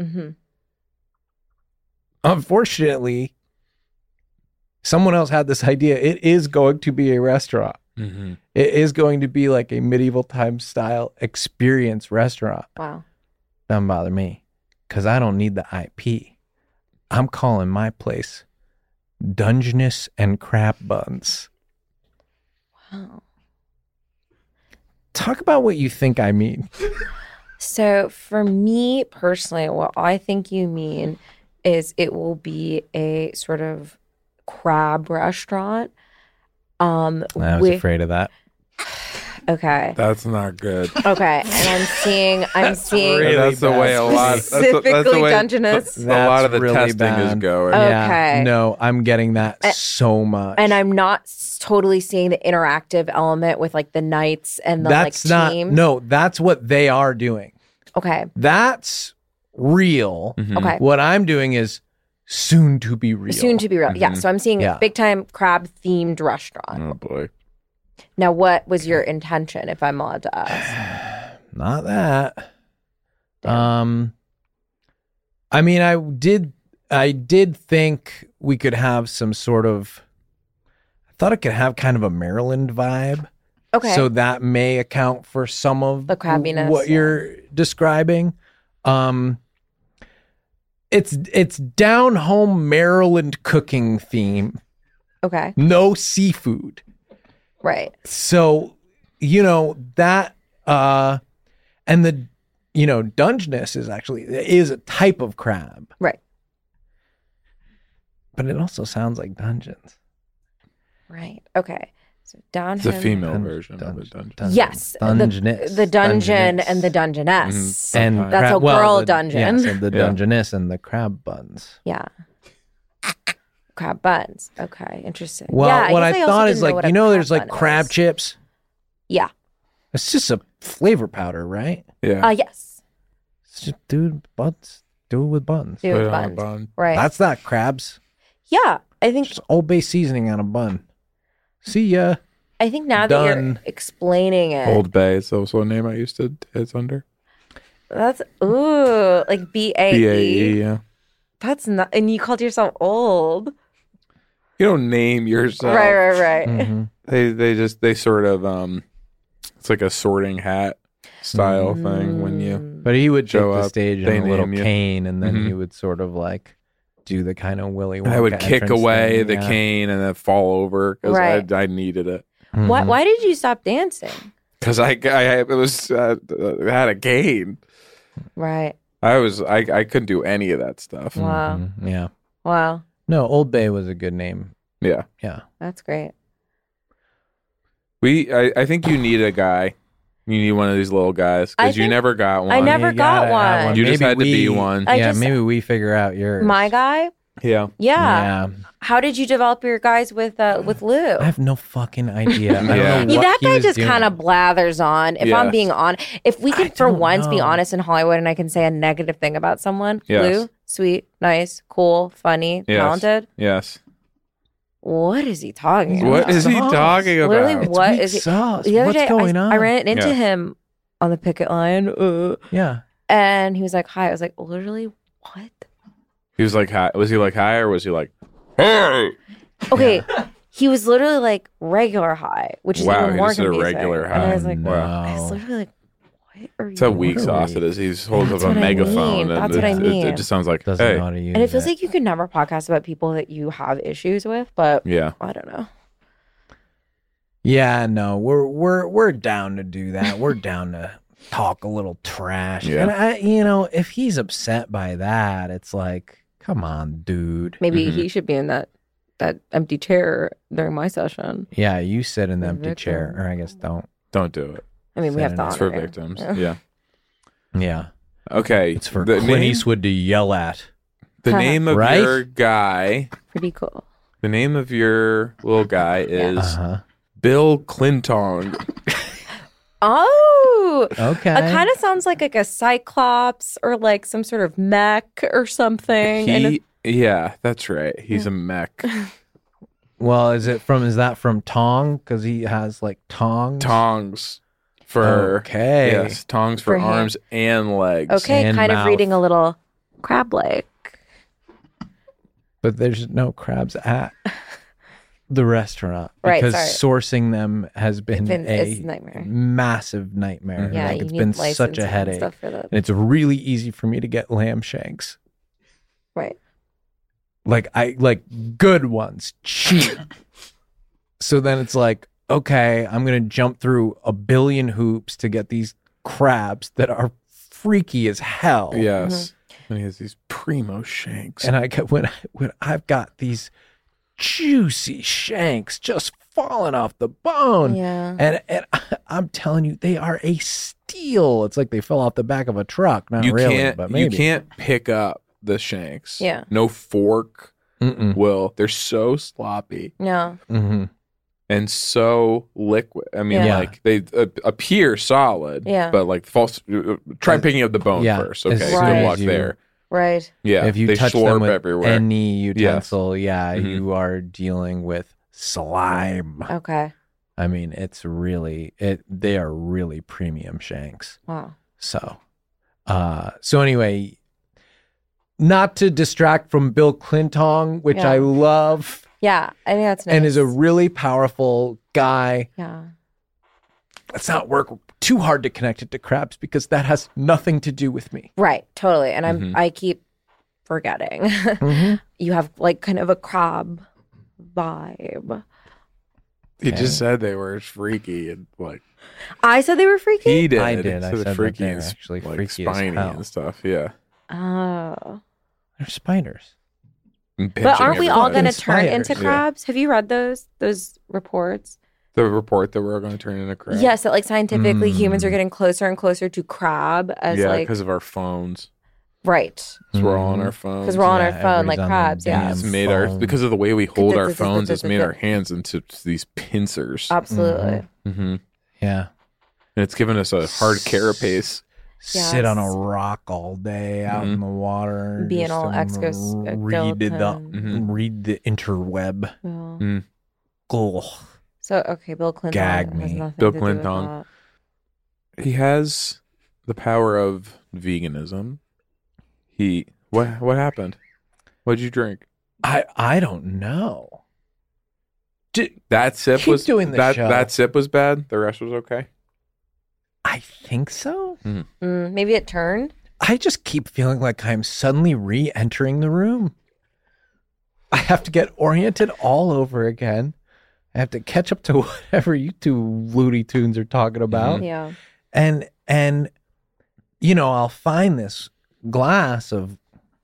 unfortunately, someone else had this idea. It is going to be a restaurant. Mm-hmm. It is going to be like a medieval times style experience restaurant. Wow. Doesn't bother me because I don't need the IP. I'm calling my place Dungeness and Crab Buns. Wow. Talk about what you think I mean. So for me personally, what I think you mean is it will be a sort of crab restaurant. I was afraid of that. Okay. That's not good. Okay. And I'm seeing really that's the way a lot. specifically That's the way Dungeness. a lot of the really testing is bad. going. Okay. Yeah, no, I'm getting that so much. And I'm not totally seeing the interactive element with like the knights and the that's like not teams. no, that's what they are doing. Okay. That's real. Mm-hmm. Okay. What I'm doing is soon to be real. Soon to be real. Yeah. So I'm seeing Yeah. big time crab themed restaurant. Oh boy. Now, what was your intention, if I'm allowed to ask? Not that. Damn. I mean, I did think we could have some sort of, I thought it could have kind of a Maryland vibe. Okay. So that may account for some of The crabbiness, what yeah. you're describing. It's down home Maryland cooking theme. Okay. No seafood. Right. So, that and the Dungeness is a type of crab. Right. But it also sounds like dungeons. Right. Okay. So down It's a him- female version of a dungeon. Yes. Dungeness. The dungeon Dungeness. and the dungeness. And That's a girl dungeon. Yes, and the Yeah. Dungeness and the crab buns. Yeah. Crab buns. Okay. Interesting. Well, yeah, what guess I also thought didn't is know what a there's like bun crab is. chips. Yeah. It's just a flavor powder, right? Yeah. Yes. It's just do it with buns. Do Put it it on a buns. bun. Right. That's not crabs. Yeah. I think Just Old Bay seasoning on a bun. See ya. now that Done. you're explaining it, Old Bay is also a name I used to. It's under that's like BAE. BAE. Yeah. That's not, and you called yourself old. You don't name yourself. Right. Mhm. They sort of it's like a sorting hat style thing when you But he would take Show the up, stage they in a little name you. cane, and then Mhm. he would sort of like do the kind of Willy Wonka I would kick entrance away thing, the yeah. cane and then fall over because Right. I needed it Mhm. Why did you stop dancing? because I had a cane. Right. I couldn't do any of that stuff. Wow. Mhm. Yeah. Wow. No, Old Bay was a good name. Yeah, Yeah. That's great. I think you need a guy. You need one of these little guys I because you think- never got one. I never You got gotta have one. You just Maybe had to be one. I yeah, just- maybe we figure out yours. My guy? Yeah. Yeah. How did you develop your guys with Lou? I have no fucking idea. I don't Yeah. know what That he guy was just doing. kind of blathers on. If I'm Yes. being on, if we can I for don't once be know. honest in Hollywood and I can say a negative thing about someone, Yes. Lou, sweet, nice, cool, funny, Yes. talented. Yes. What is he talking about? What is he sauce. talking about? Literally, what Weak is he? sauce. The other What's day, going on? I ran into Yeah. him on the picket line, Yeah. and he was like, "Hi." I was like, "Literally, what?" He was like, hi. Was he like hi or was he like, hey? Okay, he was literally like regular high, which is Wow, even he more just did a confusing. regular And I high. was like, No. I was literally like, "What are you?" That's how weak What are sauce we- it is. He's holds That's up a what I megaphone. mean. And That's what I mean. It just sounds like, Doesn't hey. know how to use And it feels like you could never podcast about people that you have issues with, but Yeah. I don't know. Yeah, no, we're down to do that. We're down to talk a little trash. Yeah. And if he's upset by that, it's like, come on, dude. Maybe Mm-hmm. he should be in that empty chair during my session. Yeah, you sit in the The empty victim. chair, or I guess don't. Don't do it. I mean, we have to It's honor for him. victims. Yeah. Yeah. Yeah, Okay. it's for the Clint name, Eastwood to yell at. the name of Right? your guy. Pretty cool. The name of your little guy is Uh-huh. Bill Clinton. Oh, Okay. it kind of sounds like a cyclops or like some sort of mech or something. And Yeah, that's right. He's a mech. Well, is that from Tong? Because he has like tongs. Tongs for Okay. Yes, tongs for For him. arms and legs. okay, and kind of mouth. reading a little crab leg. But there's no crabs at the restaurant Right, because sorry. sourcing them has been It's a a nightmare. massive nightmare. Yeah, Like, you it's need been such licensing a and headache. stuff for that. And it's really easy for me to get lamb shanks. Right. Like good ones, cheap. So then it's like, okay, I'm gonna jump through a billion hoops to get these crabs that are freaky as hell. Yes. And he has these primo shanks. And I get when I've got these juicy shanks just falling off the bone. Yeah. And I'm telling you, they are a steal. It's like they fell off the back of a truck. Not really, but maybe. You can't pick up the shanks. Yeah. No fork will. They're so sloppy. Yeah. Mm-hmm. And so liquid. I mean, Yeah. like they appear solid. Yeah. But like false. Try picking up the bone first. Okay. As soon Good as luck you- there. Right. Yeah. If you they touch slurp them with everywhere. any utensil, Mhm. you are dealing with slime. Okay. I mean, they are really premium shanks. Wow. So anyway, not to distract from Bill Clinton, which Yeah. I love Yeah. I think that's nice. and is a really powerful guy. Yeah. Let's not work too hard to connect it to crabs because that has nothing to do with me. Right. Totally. And Mm-hmm. I keep forgetting. Mm-hmm. You have like kind of a crab vibe. He just said they were freaky and like I said they were freaky? he did. I did. I He said that freaky they were and actually like freaky as spiny hell. and stuff. Yeah. Oh. They're spiders. And But pinching aren't we all everybody. going to turn Spiders. into Yeah. crabs? Have you read those reports? The report that we're going to turn into crab. Yes, that like scientifically humans are getting closer and closer to crab as Yeah, like because of our phones. right. Because we're all on our phones. Because we're on Yeah, our phone like everybody's on their crabs. Yeah, damn It's made our phone. because of the way we hold our phones. It's made our hands into these pincers. absolutely. Mm-hmm. Yeah. And it's given us a hard carapace. Sit on a Yes. rock all day out Mhm. in the water. Being just all to read exoskeleton. read the interweb. Yeah. Mm. Ugh. So okay, Bill Clinton Gag has me. nothing Bill to do with Clinton. that. He has the power of veganism. What happened? What'd you drink? I don't know. That sip Keep was doing the that show. that sip was bad. The rest was okay. I think so. Maybe it turned. I just keep feeling like I'm suddenly re-entering the room. I have to get oriented all over again. I have to catch up to whatever you two Looney Tunes are talking about. Yeah. And I'll find this glass of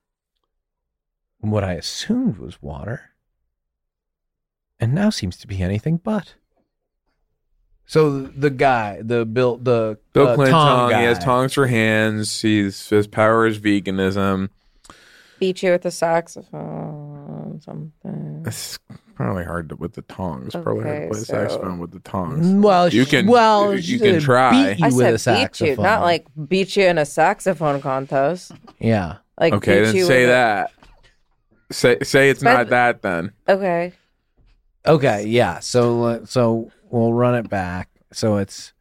what I assumed was water, and now seems to be anything but. So the guy, Bill Clinton, Tong guy. he has tongs for hands. His power is veganism. Beat you with the saxophone, something. It's probably hard with the tongs. Probably hard to Okay, play the so- saxophone with the tongs. Well, You can- you can try. beat you I with said a beat you, saxophone. not like beat you in a saxophone contest. Yeah. Like Okay, beat then you say with a- that. Say it's But- not that then. Okay. Okay. Yeah. So we'll run it back. So it's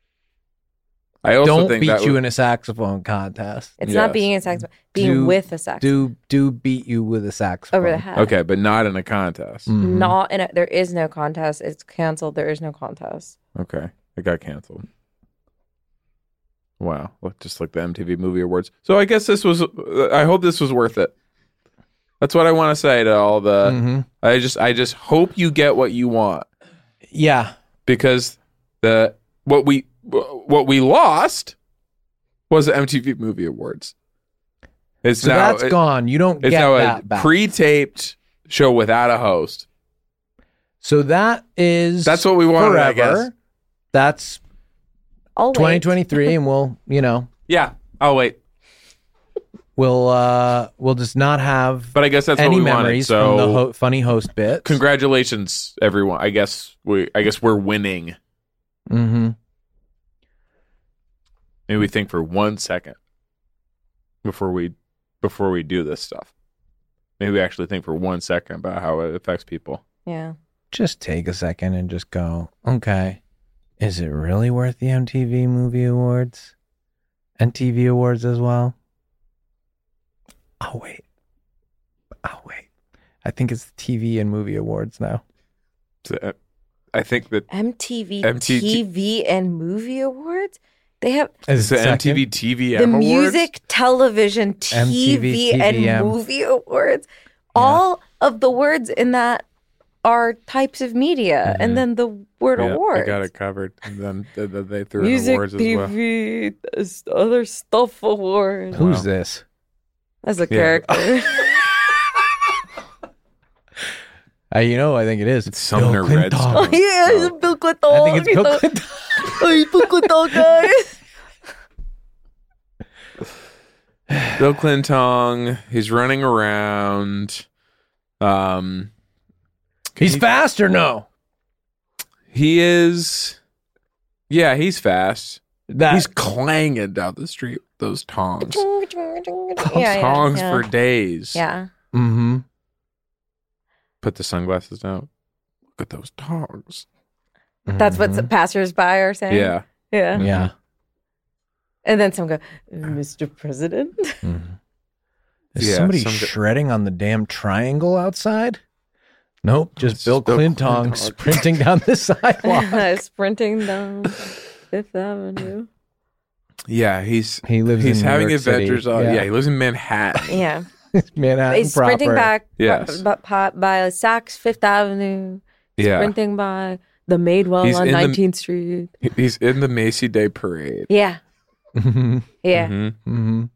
I also don't think beat that you would- in a saxophone contest. It's Yes. not being a saxophone, being with a saxophone. Do beat you with a saxophone Over the head. Okay, but not in a contest. Mhm. Not in a, there is no contest. It's canceled. There is no contest. Okay, it got canceled. Wow, just like the MTV Movie Awards. So I guess this was. I hope this was worth it. That's what I want to say to all the. Mhm. I just hope you get what you want Yeah. because what we lost was the MTV Movie Awards. It's So now that's gone. You don't It's get now a that back. pre-taped show without a host. So that's what we wanted, I guess. That's I'll wait. 2023, and we'll Yeah. Oh wait, we'll just not have but I guess that's any what we wanted. memories So from the funny host bits. congratulations, everyone. I guess we're winning. Mm-hmm. Maybe we think for 1 second before we do this stuff. Maybe we actually think for 1 second about how it affects people. Yeah. Just take a second and just go, okay, is it really worth the MTV Movie Awards and TV Awards as well? I'll wait. I think it's the TV and Movie Awards now. So, I think that MTV MTV TV and Movie Awards. They have it's the Second. MTV TVM the Awards. Music, Television, TV, MTV, and TVM. Movie Awards. All of the words in that are types of media, and then the word Yeah, awards. I got it covered. And then they threw Music, in awards as well. TV, this other stuff awards. Who's this? As a character. I think it is. It's Sumner Bill Clinton. Redstone. Yeah, it's Bill Clinton. I think it's Bill Clinton. Oh, he's Bill Clinton, guys. Bill Clinton. He's running around. He's fast or no? He is. Yeah, he's fast. That He's clanging down the street with those tongs. Yeah, Tongs yeah. for days. Yeah. Mm-hmm. Put the sunglasses down. Look at those tongs. That's what passersby are saying. Yeah. Yeah. Yeah. And then some go, Mr. President. Is Yeah, somebody some- shredding on the damn triangle outside? Nope, just It's Bill Bill Clinton Clinton. sprinting down the sidewalk. Sprinting down Fifth Avenue. Yeah, He lives he's in New having York City. adventures on. Yeah, he lives in Manhattan. Yeah. Manhattan He's sprinting proper. back Yes. by Saks Fifth Avenue. Yeah. Sprinting by the Madewell He's on in the- 19th Street. He's in the Macy Day Parade. Yeah. Mhm, Yeah. mhm.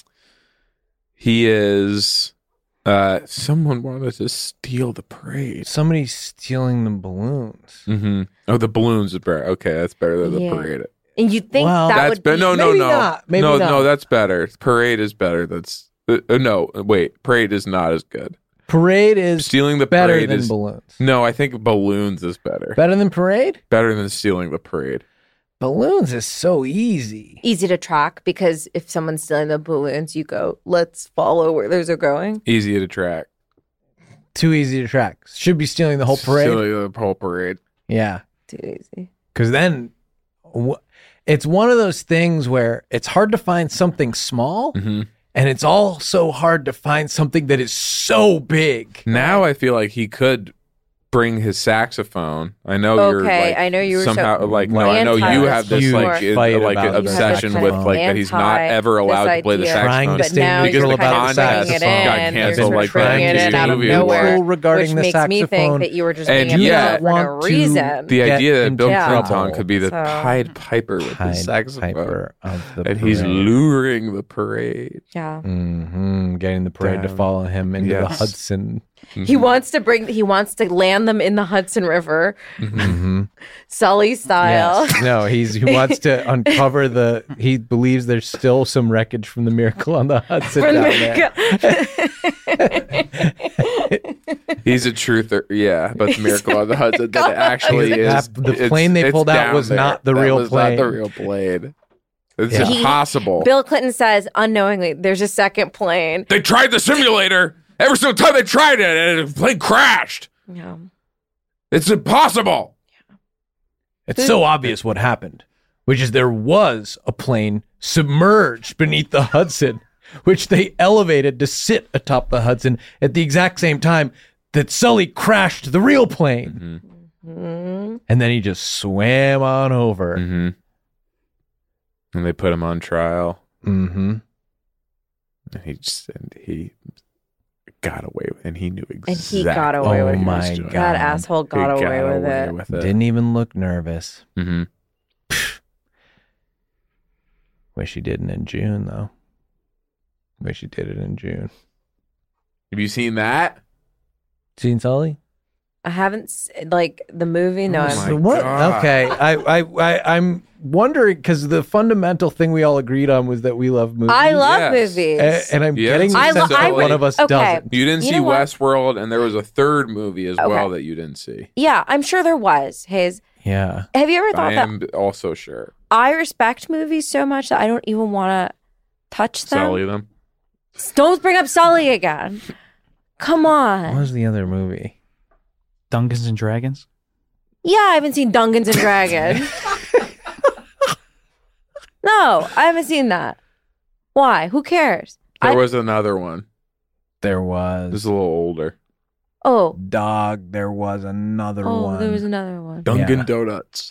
He is. Someone wanted to steal the parade. Somebody's stealing the balloons. Mm-hmm. Oh, the balloons are better. Okay, that's better than the Yeah. parade. And you'd think Well, that That's would better. be... No, Maybe no. not. Maybe no, not. no, that's better. Parade is better. That's no. Wait, parade is not as good. Parade is Stealing the better parade than is balloons. no. I think balloons is better. Better than parade? Better than stealing the parade. Balloons is so easy. easy to track because if someone's stealing the balloons, you go, let's follow where those are going. Easy to track. Too easy to track. Should be stealing the whole parade. Stealing the whole parade. Yeah. Too easy. Because then it's one of those things where it's hard to find something small, Mm-hmm. and it's also hard to find something that is so big. Now I feel like he could bring his saxophone. I know you're Okay, like, I know you were so somehow like no, I know anti you this have this before. like Huge fight like about the obsession with saxophone. like that he's not Anti ever allowed this to play the idea. Trying saxophone to But stay now because you're the neutral about the kind of contest bringing it in, got and canceled you're like bringing it in out of nowhere, neutral regarding which the makes me think saxophone. that you were just And bringing it yeah, up for no want to reason. the get idea that Bill into Clinton trouble. could be the So- Pied Piper with the Pied saxophone, Piper of the and he's parade. luring the parade. Yeah. Getting the parade to Down. follow him into the Yes. Hudson. He wants to land them in the Hudson River, Sully style. Yes. No, he wants to uncover he believes there's still some wreckage from the Miracle on the Hudson From down the- there. He's a truther, yeah, but the Miracle on the Hudson that it actually is. The plane they pulled out down was there. not the That real was plane. Not the real plane. It's Yeah. impossible. Bill Clinton says unknowingly, "There's a second plane." They tried the simulator. Every single time they tried it, and the plane crashed. Yeah. It's impossible. It's so obvious what happened, which is there was a plane submerged beneath the Hudson, which they elevated to sit atop the Hudson at the exact same time that Sully crashed the real plane. Mm-hmm. And then he just swam on over. Mm-hmm. And they put him on trial. Mm-hmm. And he got away with it. And he knew exactly. And he got away Oh with my it. God. That asshole got away with it. Didn't even look nervous. Mm-hmm. Wish he didn't in June, though. Wish he did it in June. Have you seen that? Seen Sully? I haven't like the movie. No, Oh I'm my What? God. Okay, I'm wondering because the fundamental thing we all agreed on was that we love movies. I love Yes. movies. And I'm Yeah. getting the I sense lo- that I one would- of us okay. doesn't. You didn't You see know what? Westworld, and there was a third movie as Okay. well that you didn't see. Yeah, I'm sure there was. Hayes, Yeah. have you ever I thought that am also sure. I respect movies so much that I don't even want to touch them? Sully them. Don't bring up Sully again. Come What on. was the other movie? Dungeons and Dragons. Yeah, I haven't seen Dungeons and Dragons. No, I haven't seen that. Why? Who cares? There was another one. There It was was a little older. Oh, Dog. There was another one. there was another one. Dunkin' Yeah. Donuts.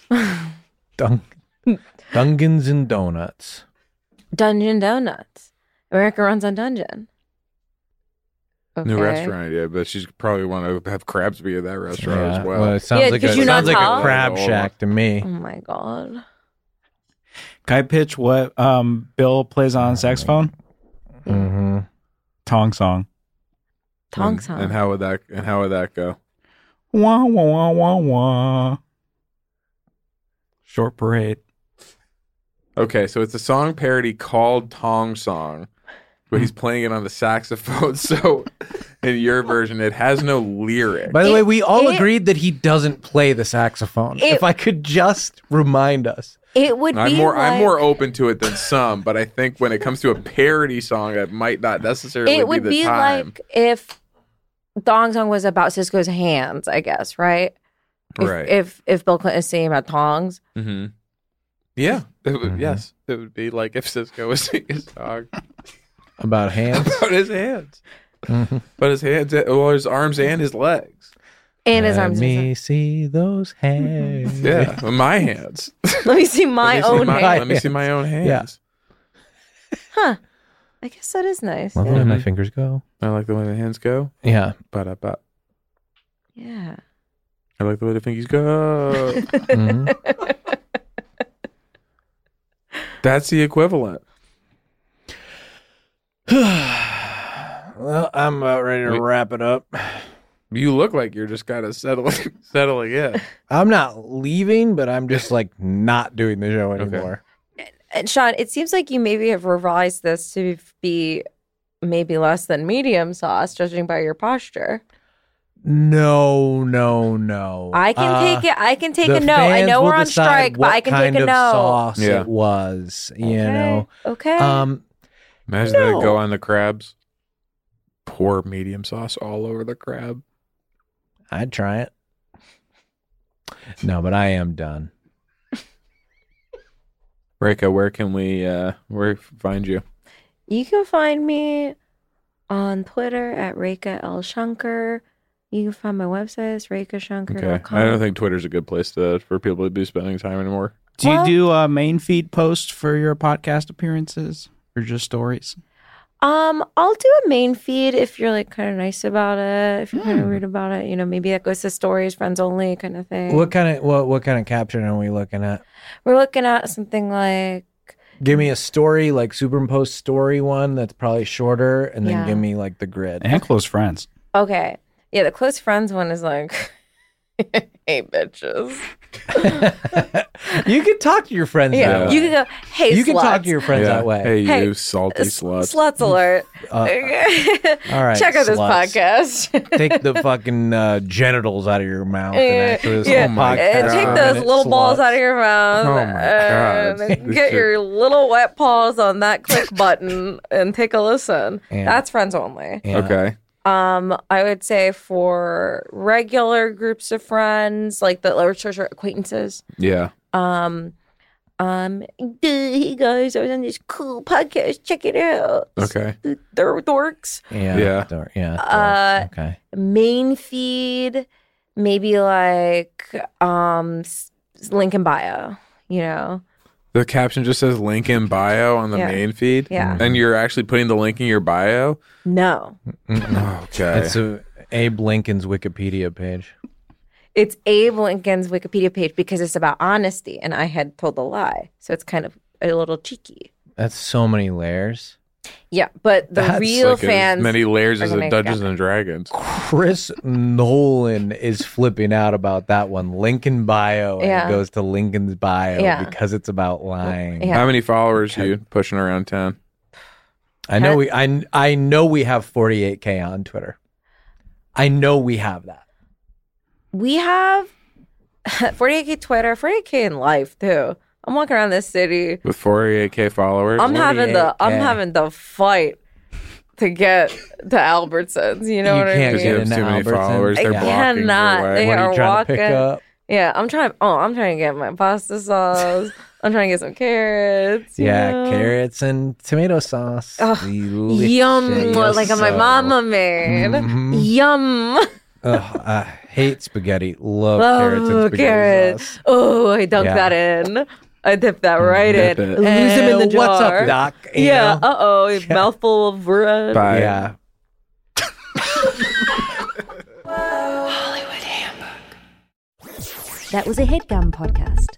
Dungens and Donuts. Dungeon Donuts. America runs on Dungeon. Okay. New restaurant idea, but she's probably want to have crabs be in that restaurant Yeah. as well. It sounds Yeah, like did a, you not sounds like tell? a crab shack to me. Oh my god. Can I pitch what Bill plays on saxophone? Mm-hmm. Tong song. Tong song. And how would that go? Wah, wah, wah, wah, wah. Short Parade. Okay, so it's a song parody called Tong Song, but he's playing it on the saxophone. So in your version, it has no lyric. By the way, we all agreed that he doesn't play the saxophone. If I could just remind us. It would I'm be more open to it than some, but I think when it comes to a parody song, it might not necessarily it would be the be time. like if Thong Song was about Cisco's hands, I guess, right? Right. If Bill Clinton is singing about tongs. Mm-hmm. Yeah. It would, Yes. It would be like if Cisco was singing a song about hands. About his hands. But his hands, well, his arms and his legs. And his arms. Let me see those hands. Yeah, my hands. Let me see my own hands. Let me see my own hands. Yeah. Huh. I guess that is nice. Love the way my fingers go. I like the way the hands go. Yeah. Ba-da-ba. Yeah. I like the way the fingers go. That's the equivalent. Well, I'm about ready to wrap it up. You look like you're just kind of settling in. I'm not leaving, but I'm just like not doing the show anymore. And Sean, it seems like you maybe have revised this to be maybe less than medium sauce, judging by your posture. No. I can take it. I can take The a no. I fans know will we're on decide strike, but I can what take kind a of no. sauce Yeah. it was, you know. Okay. Imagine that go on the crabs. Pour medium sauce all over the crab. I'd try it. No, but I am done. Reka, where can we find you? You can find me on Twitter at Reka L. Shunker. You can find my website, it's rekashunker.com. Okay. I don't think Twitter's a good place for people to be spending time anymore. Do you do a main feed post for your podcast appearances or just stories? I'll do a main feed if you're like kind of nice about it, if you're kind of rude about it, you know, maybe that goes to stories, friends only kind of thing. What kind of caption are we looking at? We're looking at something like, Give me a story, like superimposed story one that's probably shorter, and then give me like the grid. And close friends. Okay. Yeah, the close friends one is like, hey, bitches. You can talk to your friends that way. You can go, hey, You sluts. can talk to your friends that way. Hey, you salty sluts. Sluts alert. All right, Check out this sluts. podcast. Take the fucking genitals out of your mouth and actually listen to the podcast. And take for a those minute, little balls sluts. out of your mouth. Oh, my and God. get your little wet paws on that click button and take a listen. Yeah. That's friends only. Yeah. Okay. I would say for regular groups of friends, like the literature acquaintances. Yeah. Hey guys, I was on this cool podcast. Check it out. Okay. They're dorks. Yeah. Yeah. Okay. Main feed, maybe like link in bio, you know. The caption just says link in bio on the main feed. Yeah. And you're actually putting the link in your bio? No. Okay. It's Abe Lincoln's Wikipedia page. It's Abe Lincoln's Wikipedia page because it's about honesty and I had told a lie. So it's kind of a little cheeky. That's so many layers. Yeah, but the That's real like fans as many layers are as gonna a Dungeons get and Dragons. Chris Nolan is flipping out about that one. Lincoln bio. And Yeah. it goes to Lincoln's bio Yeah. because it's about lying. Yeah. How many followers are you pushing around 10? I know I know we have 48K on Twitter. I know we have that. We have 48K Twitter, 48K in life too. I'm walking around this city. With 48K followers? I'm having the 48K. fight to get to Albertsons. You know You what I can't mean? Because you get have into too many Albertsons. followers. They're I blocking cannot. your way. They What are are you trying walking. to pick up? Yeah, I'm trying to get my pasta sauce. I'm trying to get some carrots. you Yeah, know? carrots and tomato sauce. Delicious. Yum, like my mama made. Mhm. Yum. Ugh, I hate spaghetti. Love carrots and spaghetti carrots. sauce. Oh, I dunk Yeah. that in. I dip that right Dip in. it. Lose him in the jar. What's up, Doc? You Yeah. know? A mouthful of bread. Bye. Yeah. That was a HeadGum podcast.